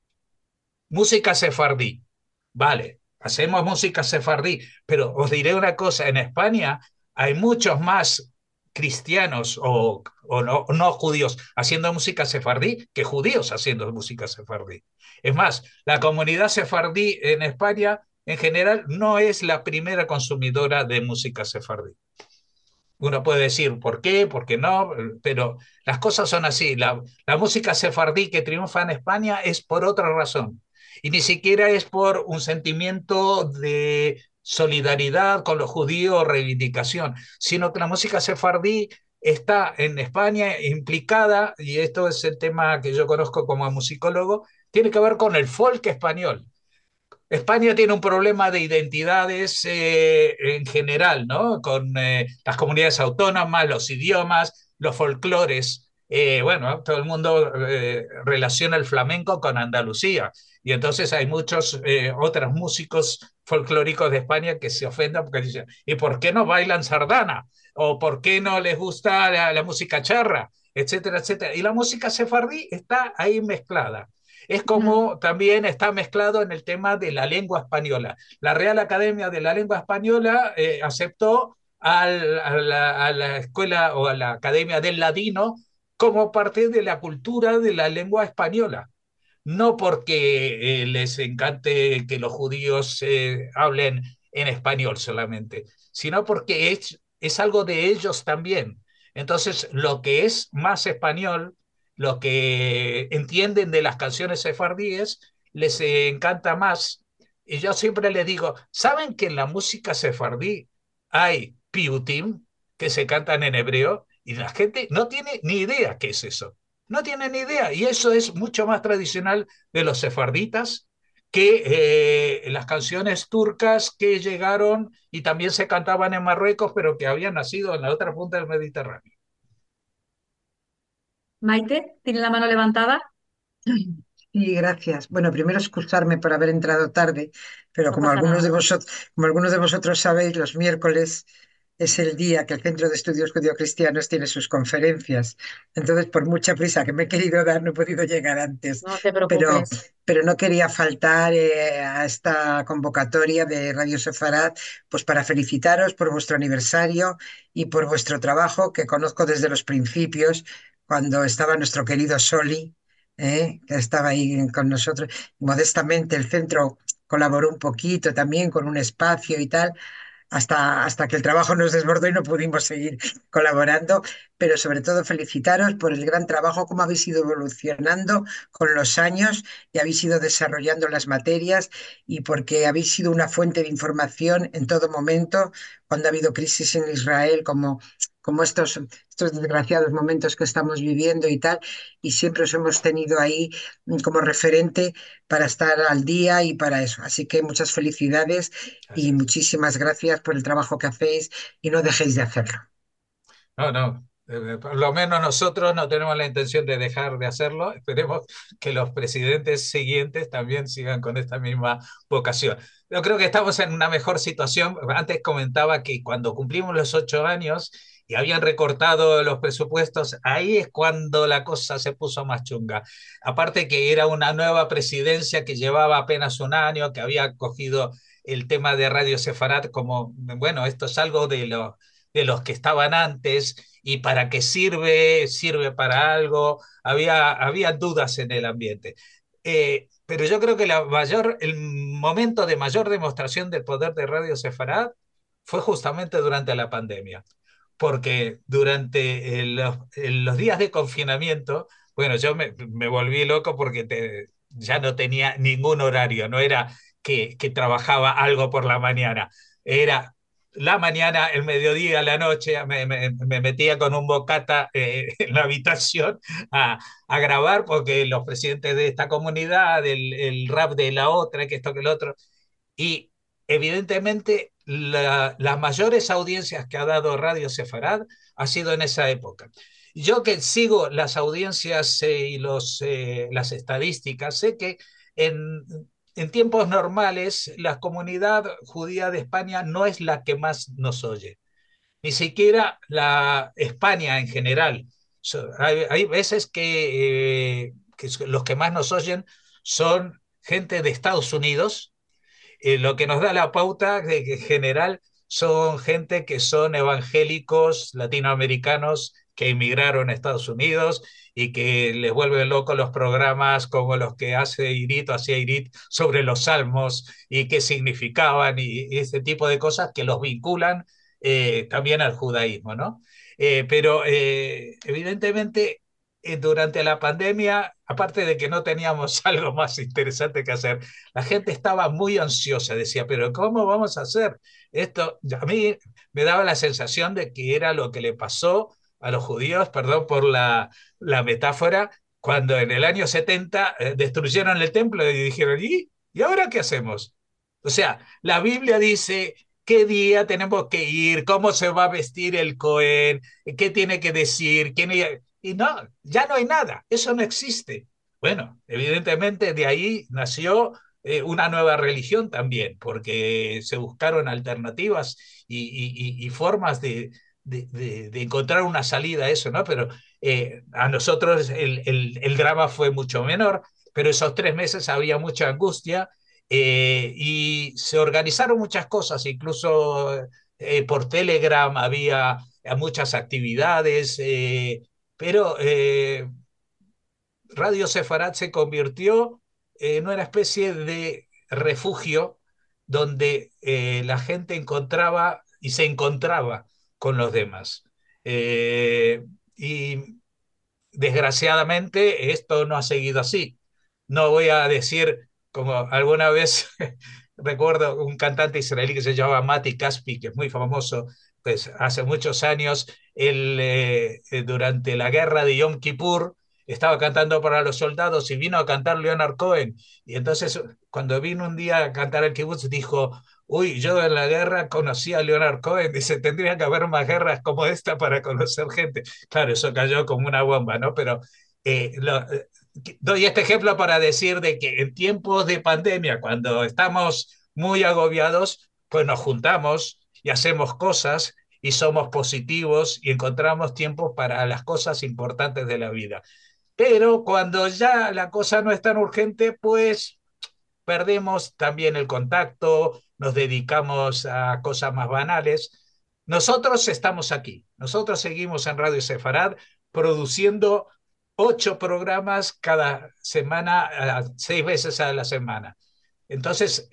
música sefardí. Vale, hacemos música sefardí, pero os diré una cosa, en España hay muchos más cristianos no judíos haciendo música sefardí que judíos haciendo música sefardí. Es más, la comunidad sefardí en España en general no es la primera consumidora de música sefardí. Uno puede decir por qué no, pero las cosas son así. La música sefardí que triunfa en España es por otra razón. Y ni siquiera es por un sentimiento de solidaridad con los judíos o reivindicación, sino que la música sefardí está en España implicada, y esto es el tema que yo conozco como musicólogo, tiene que ver con el folk español. España tiene un problema de identidades en general, ¿no? Con las comunidades autónomas, los idiomas, los folclores. Bueno, todo el mundo relaciona el flamenco con Andalucía y entonces hay muchos otros músicos folclóricos de España que se ofenden porque dicen, ¿y por qué no bailan sardana? ¿O por qué no les gusta la música charra? Etcétera, etcétera. Y la música sefardí está ahí mezclada. Es Mm. como también está mezclado en el tema de la lengua española. La Real Academia de la Lengua Española aceptó a la escuela o a la Academia del Ladino como parte de la cultura de la lengua española. No porque les encante que los judíos hablen en español solamente, sino porque es algo de ellos también. Entonces, lo que es más español, lo que entienden de las canciones sefardíes, les encanta más. Y yo siempre les digo, ¿saben que en la música sefardí hay piutim que se cantan en hebreo? Y la gente no tiene ni idea qué es eso. No tiene ni idea. Y eso es mucho más tradicional de los sefarditas que las canciones turcas que llegaron y también se cantaban en Marruecos, pero que habían nacido en la otra punta del Mediterráneo. Maite, tiene la mano levantada. Sí, gracias. Bueno, primero excusarme por haber entrado tarde, pero No pasa nada. como algunos de vosotros sabéis, los miércoles es el día que el Centro de Estudios Judio-Cristianos tiene sus conferencias. Entonces, por mucha prisa que me he querido dar, no he podido llegar antes. No te Pero, preocupes. pero no quería faltar a esta convocatoria de Radio Sefarat, pues para felicitaros por vuestro aniversario y por vuestro trabajo, que conozco desde los principios, cuando estaba nuestro querido Soli, que estaba ahí con nosotros. Modestamente el centro colaboró un poquito también con un espacio y tal, hasta que el trabajo nos desbordó y no pudimos seguir colaborando, pero sobre todo felicitaros por el gran trabajo, cómo habéis ido evolucionando con los años y habéis ido desarrollando las materias, y porque habéis sido una fuente de información en todo momento cuando ha habido crisis en Israel, como estos desgraciados momentos que estamos viviendo y tal, y siempre os hemos tenido ahí como referente para estar al día y para eso. Así que muchas felicidades y Gracias. muchísimas gracias por el trabajo que hacéis y no dejéis de hacerlo. No, no. Por lo menos nosotros no tenemos la intención de dejar de hacerlo. Esperemos que los presidentes siguientes también sigan con esta misma vocación. Yo creo que estamos en una mejor situación. Antes comentaba que cuando cumplimos los 8 años y habían recortado los presupuestos, ahí es cuando la cosa se puso más chunga. Aparte que era una nueva presidencia que llevaba apenas un año, que había cogido el tema de Radio Sefarat como, bueno, esto es algo de los que estaban antes y para qué sirve, sirve para algo, había dudas en el ambiente. Pero yo creo que el momento de mayor demostración del poder de Radio Sefarad fue justamente durante la pandemia, porque durante los días de confinamiento, bueno, yo me volví loco porque ya no tenía ningún horario, no era que trabajaba algo por la mañana, era la mañana, el mediodía, la noche, me metía con un bocata en la habitación a grabar porque los presidentes de esta comunidad, el rap de la otra, que esto, que el otro, y evidentemente las mayores audiencias que ha dado Radio Sefarad ha sido en esa época. Yo que sigo las audiencias y las estadísticas, sé que en, en tiempos normales la comunidad judía de España no es la que más nos oye, ni siquiera la España en general. Hay veces que los que más nos oyen son gente de Estados Unidos, lo que nos da la pauta de que en general son gente que son evangélicos latinoamericanos que emigraron a Estados Unidos y que les vuelven locos los programas como los que hacía Irit sobre los salmos y qué significaban y ese tipo de cosas que los vinculan también al judaísmo, ¿no? Pero evidentemente durante la pandemia, aparte de que no teníamos algo más interesante que hacer, la gente estaba muy ansiosa, decía, pero ¿cómo vamos a hacer esto? A mí me daba la sensación de que era lo que le pasó a los judíos, perdón por la metáfora, cuando en el año 70 destruyeron el templo y dijeron, ¿y ahora qué hacemos? O sea, la Biblia dice qué día tenemos que ir, cómo se va a vestir el Cohen, qué tiene que decir, quién... Y no, ya no hay nada, eso no existe. Bueno, evidentemente de ahí nació una nueva religión también, porque se buscaron alternativas y formas de encontrar una salida a eso, ¿no? Pero a nosotros el drama fue mucho menor, pero esos 3 meses había mucha angustia y se organizaron muchas cosas, incluso por Telegram había muchas actividades, pero Radio Sefarad se convirtió en una especie de refugio donde la gente encontraba y se encontraba con los demás. Y desgraciadamente esto no ha seguido así. No voy a decir, como alguna vez recuerdo un cantante israelí que se llama Mati Caspi, que es muy famoso, pues hace muchos años, él durante la guerra de Yom Kippur estaba cantando para los soldados y vino a cantar Leonard Cohen. Y entonces cuando vino un día a cantar el kibutz dijo, uy, yo en la guerra conocí a Leonard Cohen, dice, tendría que haber más guerras como esta para conocer gente. Claro, eso cayó como una bomba, ¿no? Pero doy este ejemplo para decir de que en tiempos de pandemia, cuando estamos muy agobiados, pues nos juntamos y hacemos cosas y somos positivos y encontramos tiempo para las cosas importantes de la vida. Pero cuando ya la cosa no es tan urgente, pues perdemos también el contacto, nos dedicamos a cosas más banales. Nosotros estamos aquí, nosotros seguimos en Radio Sefarad produciendo 8 programas cada semana, 6 veces a la semana. Entonces,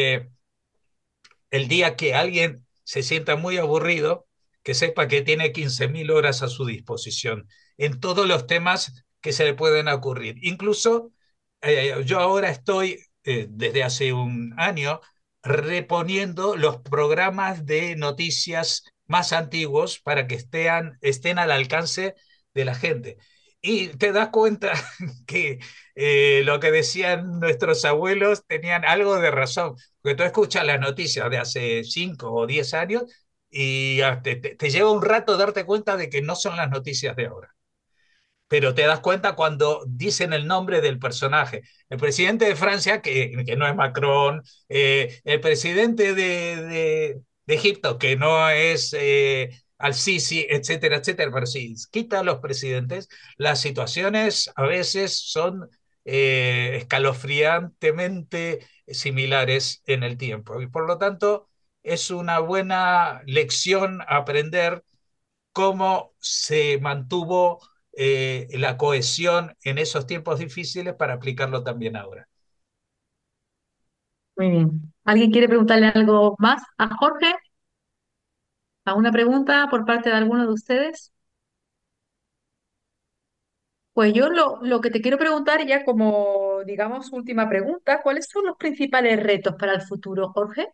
el día que alguien se sienta muy aburrido, que sepa que tiene 15.000 horas a su disposición en todos los temas que se le pueden ocurrir. Incluso yo ahora estoy, desde hace un año, reponiendo los programas de noticias más antiguos para que estén al alcance de la gente. Y te das cuenta que lo que decían nuestros abuelos tenían algo de razón. Porque tú escuchas las noticias de hace 5 o 10 años y te lleva un rato darte cuenta de que no son las noticias de ahora. Pero te das cuenta cuando dicen el nombre del personaje. El presidente de Francia, que no es Macron, el presidente de Egipto, que no es Al-Sisi, etcétera, etcétera. Pero si quita a los presidentes, las situaciones a veces son escalofriantemente similares en el tiempo. Y por lo tanto, es una buena lección aprender cómo se mantuvo la cohesión en esos tiempos difíciles para aplicarlo también ahora. Muy bien. ¿Alguien quiere preguntarle algo más a Jorge? ¿Alguna pregunta por parte de alguno de ustedes? Pues yo lo que te quiero preguntar ya como, digamos, última pregunta, ¿cuáles son los principales retos para el futuro, Jorge?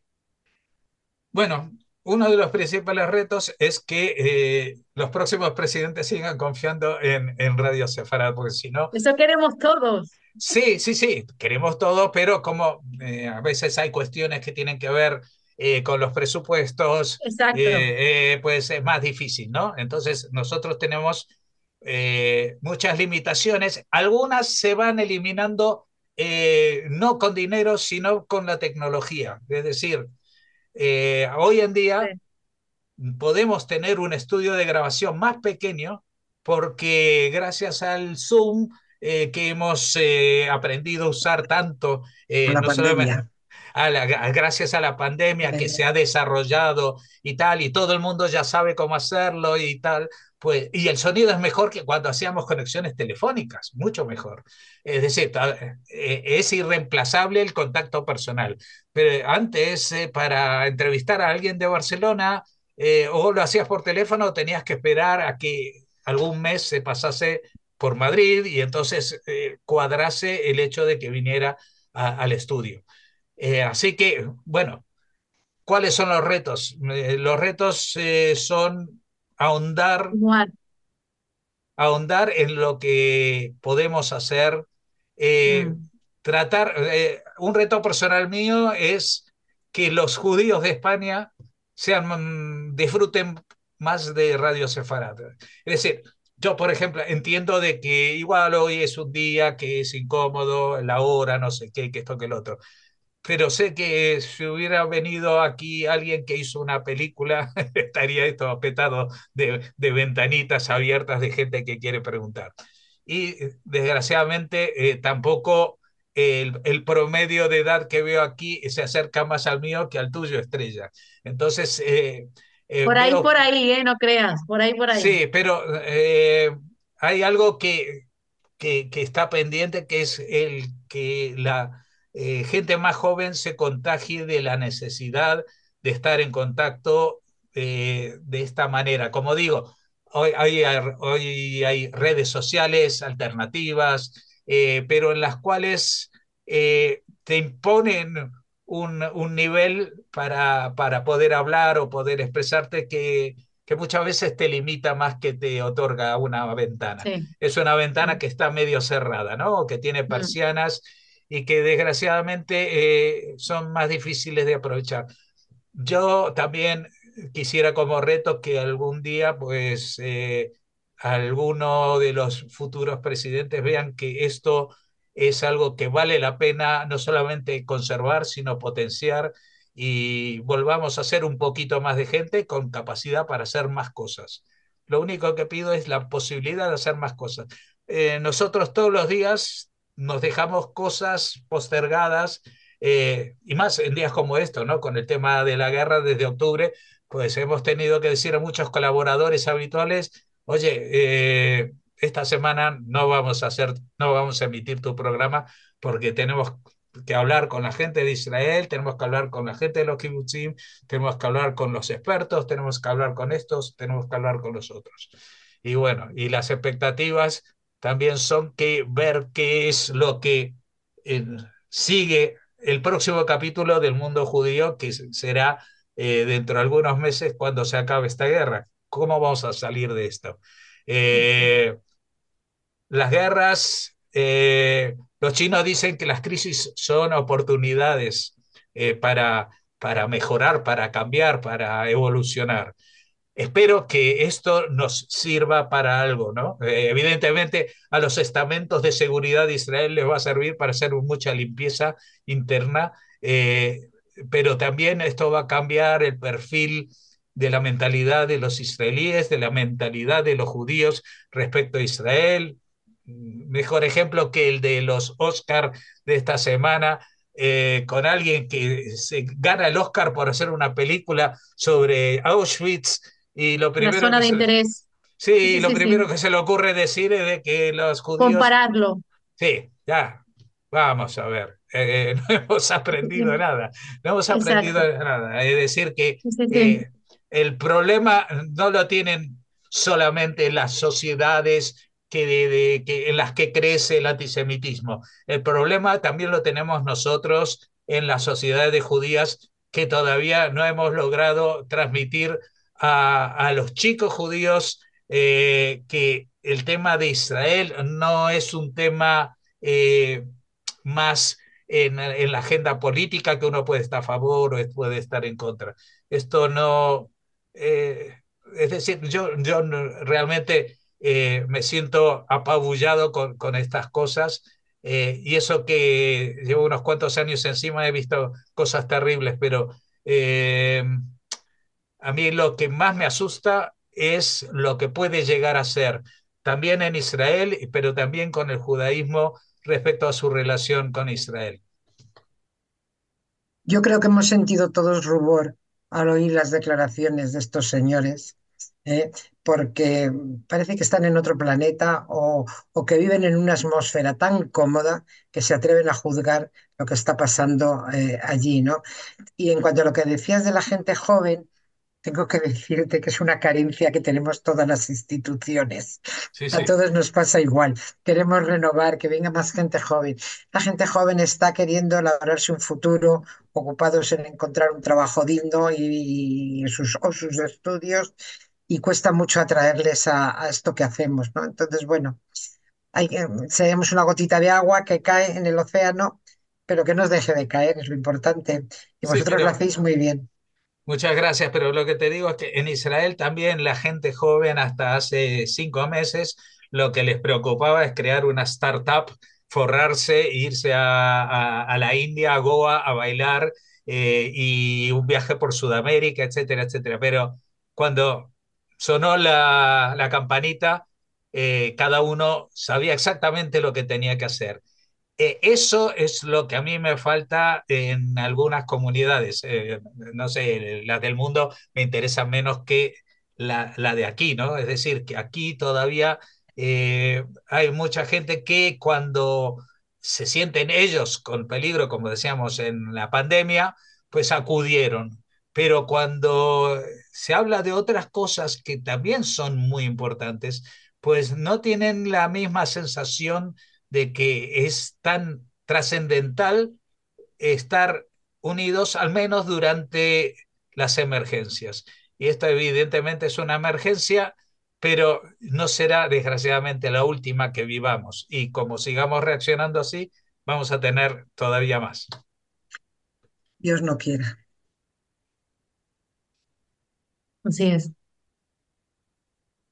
Bueno, uno de los principales retos es que los próximos presidentes sigan confiando en Radio Sefarad, porque si no, Eso queremos todos. sí, sí, sí, queremos todo, pero como a veces hay cuestiones que tienen que ver con los presupuestos, Exacto. pues es más difícil, ¿no? Entonces nosotros tenemos muchas limitaciones, algunas se van eliminando no con dinero, sino con la tecnología. Es decir, hoy en día Sí, podemos tener un estudio de grabación más pequeño porque gracias al Zoom que hemos aprendido a usar tanto, Con la no solamente pandemia. gracias a la pandemia que se Eh, ha desarrollado y tal, y todo el mundo ya sabe cómo hacerlo y tal, pues, y el sonido es mejor que cuando hacíamos conexiones telefónicas, mucho mejor. Es decir, es irreemplazable el contacto personal. Pero antes, para entrevistar a alguien de Barcelona, o lo hacías por teléfono o tenías que esperar a que algún mes se pasase por Madrid y entonces cuadrase el hecho de que viniera al estudio. Así que, bueno, ¿cuáles son los retos? Los retos son ahondar igual. ahondar en lo que podemos hacer, eh, Mm, un reto personal mío es que los judíos de España disfruten más de Radio Sefarad. Es decir, yo, por ejemplo, entiendo de que igual hoy es un día que es incómodo, la hora, no sé qué, que esto, que el otro, pero sé que si hubiera venido aquí alguien que hizo una película, estaría esto petado de ventanitas abiertas de gente que quiere preguntar. Y desgraciadamente tampoco el promedio de edad que veo aquí se acerca más al mío que al tuyo, Estrella. Entonces, veo, por ahí, no creas, por ahí, por ahí. sí, pero hay algo que está pendiente, que es el que la gente más joven se contagie de la necesidad de estar en contacto de esta manera. Como digo, hoy hay redes sociales alternativas, pero en las cuales te imponen un nivel para poder hablar o poder expresarte que muchas veces te limita más que te otorga una ventana. Sí. Es una ventana Mm, que está medio cerrada, ¿no? Que tiene mm. persianas y que desgraciadamente son más difíciles de aprovechar. Yo también quisiera como reto que algún día, pues, alguno de los futuros presidentes vean que esto es algo que vale la pena no solamente conservar, sino potenciar y volvamos a ser un poquito más de gente con capacidad para hacer más cosas. Lo único que pido es la posibilidad de hacer más cosas. Nosotros todos los días nos dejamos cosas postergadas, y más en días como estos, ¿no? Con el tema de la guerra desde octubre, pues hemos tenido que decir a muchos colaboradores habituales, oye, esta semana no vamos a emitir tu programa porque tenemos que hablar con la gente de Israel, tenemos que hablar con la gente de los kibbutzim, tenemos que hablar con los expertos, tenemos que hablar con estos, tenemos que hablar con los otros. Y bueno, y las expectativas también son que ver qué es lo que eh, sigue el próximo capítulo del mundo judío, que será dentro de algunos meses cuando se acabe esta guerra. ¿Cómo vamos a salir de esto? Eh, las guerras, los chinos dicen que las crisis son oportunidades para mejorar, para cambiar, para evolucionar. Espero que esto nos sirva para algo, ¿no? Evidentemente a los estamentos de seguridad de Israel les va a servir para hacer mucha limpieza interna, pero también esto va a cambiar el perfil de la mentalidad de los israelíes, de la mentalidad de los judíos respecto a Israel. Mejor ejemplo que el de los Oscar de esta semana, con alguien que se gana el Oscar por hacer una película sobre Auschwitz y lo La primero zona que de se, interés. Sí, sí, sí, lo sí, primero sí. que se le ocurre decir es de que los judíos, Compararlo. sí, ya, vamos a ver, no hemos aprendido nada, no hemos aprendido Exacto. nada. Es decir, que Sí, sí, sí. eh, el problema no lo tienen solamente las sociedades en las que crece el antisemitismo. El problema también lo tenemos nosotros en las sociedades judías que todavía no hemos logrado transmitir a los chicos judíos que el tema de Israel no es un tema más en la agenda política que uno puede estar a favor o puede estar en contra. Esto no, eh, es decir, yo realmente me siento apabullado con estas cosas. Y eso que llevo unos cuantos años encima, he visto cosas terribles, pero eh, a mí lo que más me asusta es lo que puede llegar a ser, también en Israel, pero también con el judaísmo respecto a su relación con Israel. Yo creo que hemos sentido todos rubor al oír las declaraciones de estos señores, ¿eh? Porque parece que están en otro planeta o que viven en una atmósfera tan cómoda que se atreven a juzgar lo que está pasando allí, ¿no? Y en cuanto a lo que decías de la gente joven, tengo que decirte que es una carencia que tenemos todas las instituciones. Sí, A sí. todos nos pasa igual. Queremos renovar, que venga más gente joven. La gente joven está queriendo labrarse un futuro, ocupados en encontrar un trabajo digno o sus estudios, y cuesta mucho atraerles a esto que hacemos, ¿no? Entonces, bueno, seremos una gotita de agua que cae en el océano, pero que no deje de caer, es lo importante. Y Sí, vosotros lo pero hacéis muy bien. muchas gracias, pero lo que te digo es que en Israel también la gente joven hasta hace 5 meses lo que les preocupaba es crear una startup, forrarse, irse a la India, a Goa, a bailar, y un viaje por Sudamérica, etcétera, etcétera. Pero cuando sonó la campanita, cada uno sabía exactamente lo que tenía que hacer. Eso es lo que a mí me falta en algunas comunidades. No sé, las del mundo me interesan menos que la de aquí, ¿no? Es decir, que aquí todavía hay mucha gente que cuando se sienten ellos con peligro, como decíamos en la pandemia, pues acudieron. Pero cuando se habla de otras cosas que también son muy importantes, pues no tienen la misma sensación de que es tan trascendental estar unidos, al menos durante las emergencias. Y esta evidentemente es una emergencia, pero no será desgraciadamente la última que vivamos. Y como sigamos reaccionando así, vamos a tener todavía más. Dios no quiera. Así es.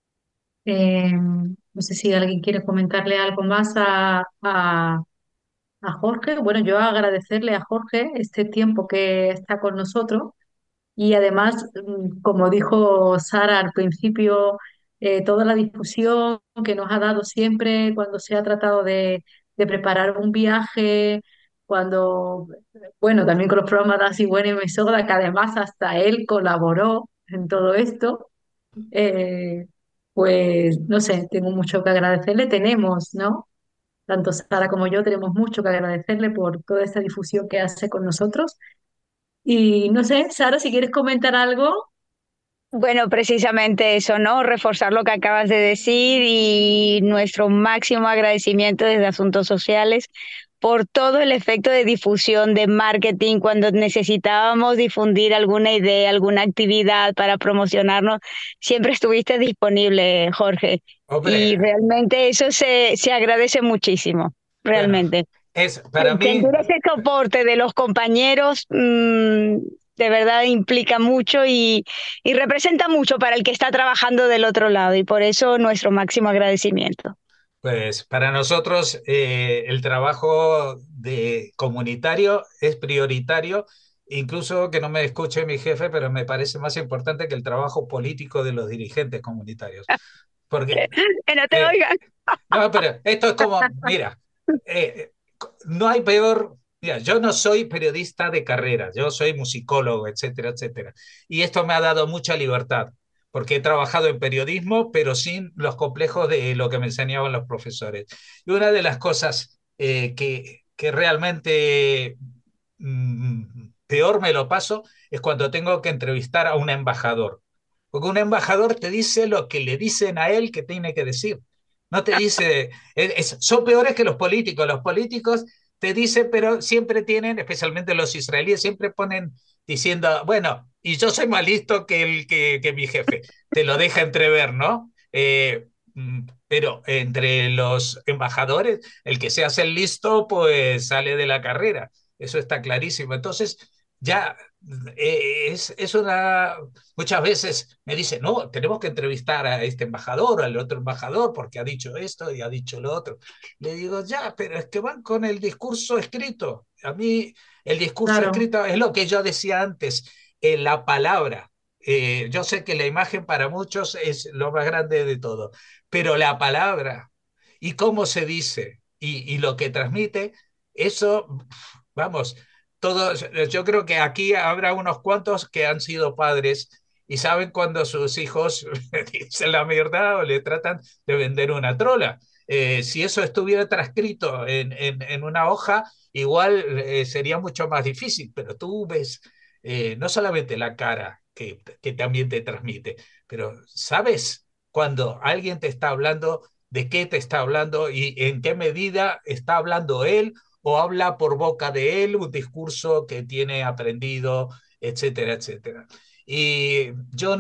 No sé si alguien quiere comentarle algo más a a Jorge, bueno, yo agradecerle a Jorge este tiempo que está con nosotros y además, como dijo Sara al principio, toda la difusión que nos ha dado siempre cuando se ha tratado de preparar un viaje, cuando, bueno, también con los programas de Así Buena y Me Sobra, que además hasta él colaboró en todo esto. eh, pues no sé, tengo mucho que agradecerle. Tenemos, ¿no? Tanto Sara como yo tenemos mucho que agradecerle por toda esta difusión que hace con nosotros. Y no sé, Sara, si quieres comentar algo. Bueno, precisamente eso, ¿no? Reforzar lo que acabas de decir y nuestro máximo agradecimiento desde Asuntos Sociales por todo el efecto de difusión, de marketing, cuando necesitábamos difundir alguna idea, alguna actividad para promocionarnos, siempre estuviste disponible, Jorge. Y Hombre, realmente eso se agradece muchísimo, bueno, realmente. es para mí. Sentir ese soporte de los compañeros, de verdad implica mucho y representa mucho para el que está trabajando del otro lado y por eso nuestro máximo agradecimiento. Pues para nosotros el trabajo de comunitario es prioritario, incluso que no me escuche mi jefe, pero me parece más importante que el trabajo político de los dirigentes comunitarios. Porque, Que no te eh, oigan. no, pero esto es como, mira, eh, no hay peor, mira, yo no soy periodista de carrera, yo soy musicólogo, etcétera, etcétera. Y esto me ha dado mucha libertad, porque he trabajado en periodismo, pero sin los complejos de lo que me enseñaban los profesores. Y una de las cosas que realmente peor me lo paso es cuando tengo que entrevistar a un embajador. Porque un embajador te dice lo que le dicen a él que tiene que decir. No te dice, son peores que los políticos. Los políticos te dicen, pero siempre tienen, especialmente los israelíes, siempre ponen diciendo, bueno, y yo soy más listo que mi jefe. Te lo deja entrever, ¿no? Pero entre los embajadores, el que se hace el listo, pues sale de la carrera. Eso está clarísimo. Entonces, ya es una. Muchas veces me dicen, no, tenemos que entrevistar a este embajador, al otro embajador, porque ha dicho esto y ha dicho lo otro. Le digo, ya, pero es que van con el discurso escrito. A mí, el discurso Claro, escrito es lo que yo decía antes, la palabra. Yo sé que la imagen para muchos es lo más grande de todo, pero la palabra y cómo se dice y lo que transmite, eso, vamos, todos, yo creo que aquí habrá unos cuantos que han sido padres y saben cuando sus hijos dicen la verdad o le tratan de vender una trola. Si eso estuviera transcrito en una hoja, igual sería mucho más difícil, pero tú ves no solamente la cara que también te transmite, pero sabes cuando alguien te está hablando, de qué te está hablando y en qué medida está hablando él o habla por boca de él un discurso que tiene aprendido, etcétera, etcétera. Y yo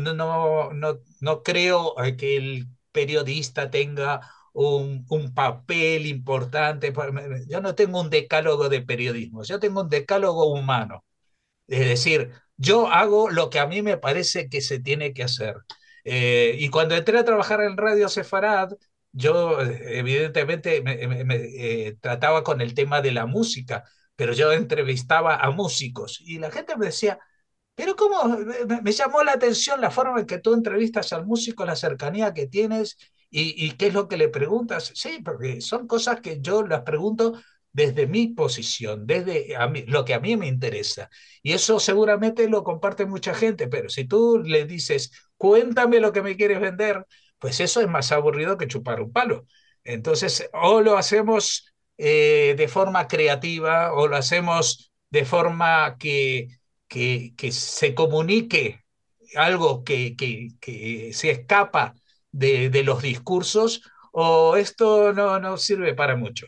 no creo que el periodista tenga un papel importante. Yo no tengo un decálogo de periodismo, yo tengo un decálogo humano. Es decir, yo hago lo que a mí me parece que se tiene que hacer. Y cuando entré a trabajar en Radio Sefarad, yo evidentemente trataba con el tema de la música, pero yo entrevistaba a músicos y la gente me decía, pero cómo me llamó la atención la forma en que tú entrevistas al músico, la cercanía que tienes y qué es lo que le preguntas. Sí, porque son cosas que yo las pregunto desde mi posición, desde lo que a mí me interesa. Y eso seguramente lo comparte mucha gente, pero si tú le dices, cuéntame lo que me quieres vender, pues eso es más aburrido que chupar un palo. Entonces, o lo hacemos de forma creativa o lo hacemos de forma que se comunique algo que se escapa de los discursos o esto no sirve para mucho.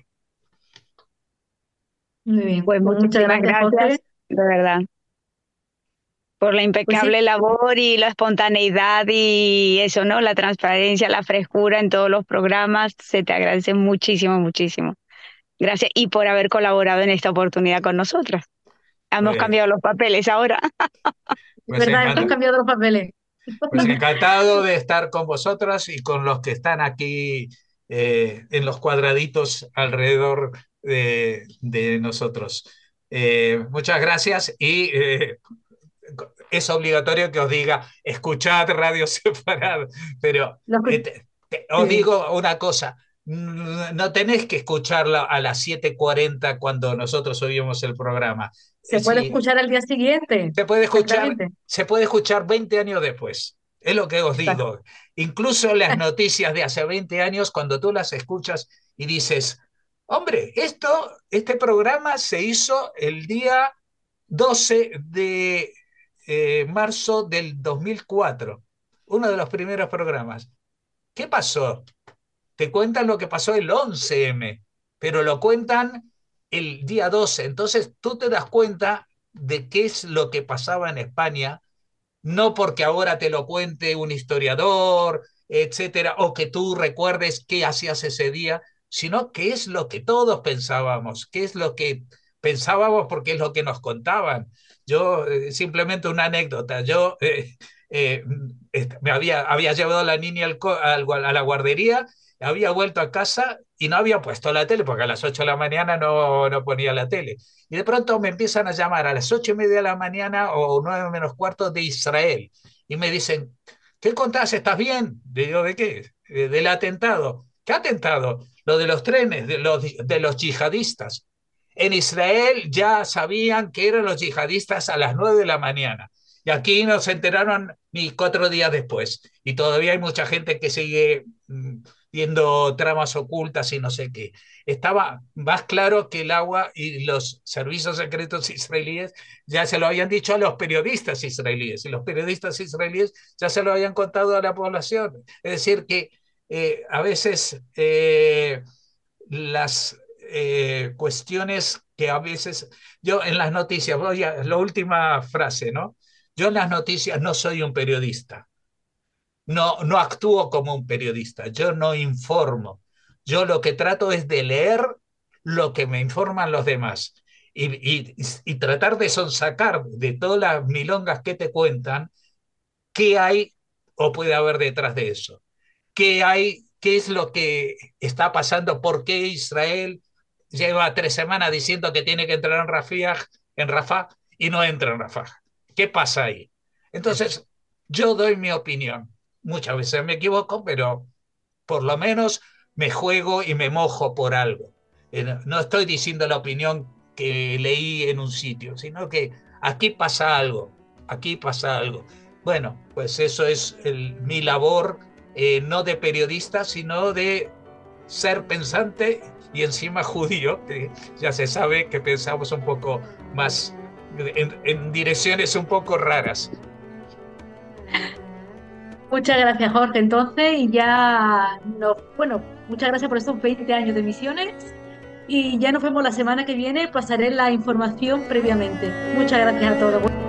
muy bien. Pues Pues muchas muchísimas gracias, Jorge. gracias, de verdad, por la Pues impecable sí, labor y la espontaneidad y eso, ¿no? La transparencia, la frescura en todos los programas. Se te agradece muchísimo, muchísimo. Gracias y por haber colaborado en esta oportunidad con nosotras. Hemos Pues, cambiado los papeles ahora. es pues, verdad, hemos cambiado los papeles. pues encantado de estar con vosotras y con los que están aquí en los cuadraditos alrededor de nosotros. Muchas gracias y es obligatorio que os diga, escuchad Radio Separado, pero Lo que- os sí. digo una cosa, no tenéis que escucharla a las 7:40 cuando nosotros subimos el programa. Se puede Si escuchar al día siguiente. se puede escuchar, Exactamente. se puede escuchar 20 años después. Es lo que os Exacto. digo. Incluso las noticias de hace 20 años, cuando tú las escuchas y dices, hombre, este programa se hizo el día 12 de marzo del 2004, uno de los primeros programas. ¿Qué pasó? Te cuentan lo que pasó el 11M, pero lo cuentan el día 12. Entonces tú te das cuenta de qué es lo que pasaba en España, no porque ahora te lo cuente un historiador, etcétera, o que tú recuerdes qué hacías ese día, sino qué es lo que todos pensábamos, qué es lo que pensábamos porque es lo que nos contaban. Yo, simplemente una anécdota, yo había llevado a la niña a la guardería, había vuelto a casa y no había puesto la tele, porque a las 8 de la mañana no ponía la tele. Y de pronto me empiezan a llamar a las 8:30 de la mañana o 9 menos cuarto de Israel. Y me dicen, ¿qué contás? ¿Estás bien? Digo, ¿de qué? Del atentado. ¿Qué atentado? Lo de los trenes, de los yihadistas. En Israel ya sabían que eran los yihadistas a las 9 de la mañana. Y aquí no se enteraron ni 4 días después. Y todavía hay mucha gente que sigue viendo tramas ocultas y no sé qué. Estaba más claro que el agua y los servicios secretos israelíes ya se lo habían dicho a los periodistas israelíes y los periodistas israelíes ya se lo habían contado a la población. Es decir, que a veces las cuestiones que a veces, yo en las noticias, voy a la última frase, ¿no? Yo en las noticias no soy un periodista, no actúo como un periodista, yo no informo. Yo lo que trato es de leer lo que me informan los demás y tratar de sonsacar de todas las milongas que te cuentan qué hay o puede haber detrás de eso. ¿Qué hay? ¿Qué es lo que está pasando? ¿Por qué Israel lleva 3 semanas diciendo que tiene que entrar en Rafah y no entra en Rafah? ¿Qué pasa ahí? Entonces, yo doy mi opinión. Muchas veces me equivoco, pero por lo menos me juego y me mojo por algo. No estoy diciendo la opinión que leí en un sitio, sino que aquí pasa algo, aquí pasa algo. Bueno, pues eso es mi labor, no de periodista, sino de ser pensante y encima judío. Ya se sabe que pensamos un poco más en direcciones un poco raras. Muchas gracias, Jorge. Entonces, y ya bueno, muchas gracias por estos 20 años de misiones y ya nos vemos la semana que viene. Pasaré la información previamente. Muchas gracias a todos.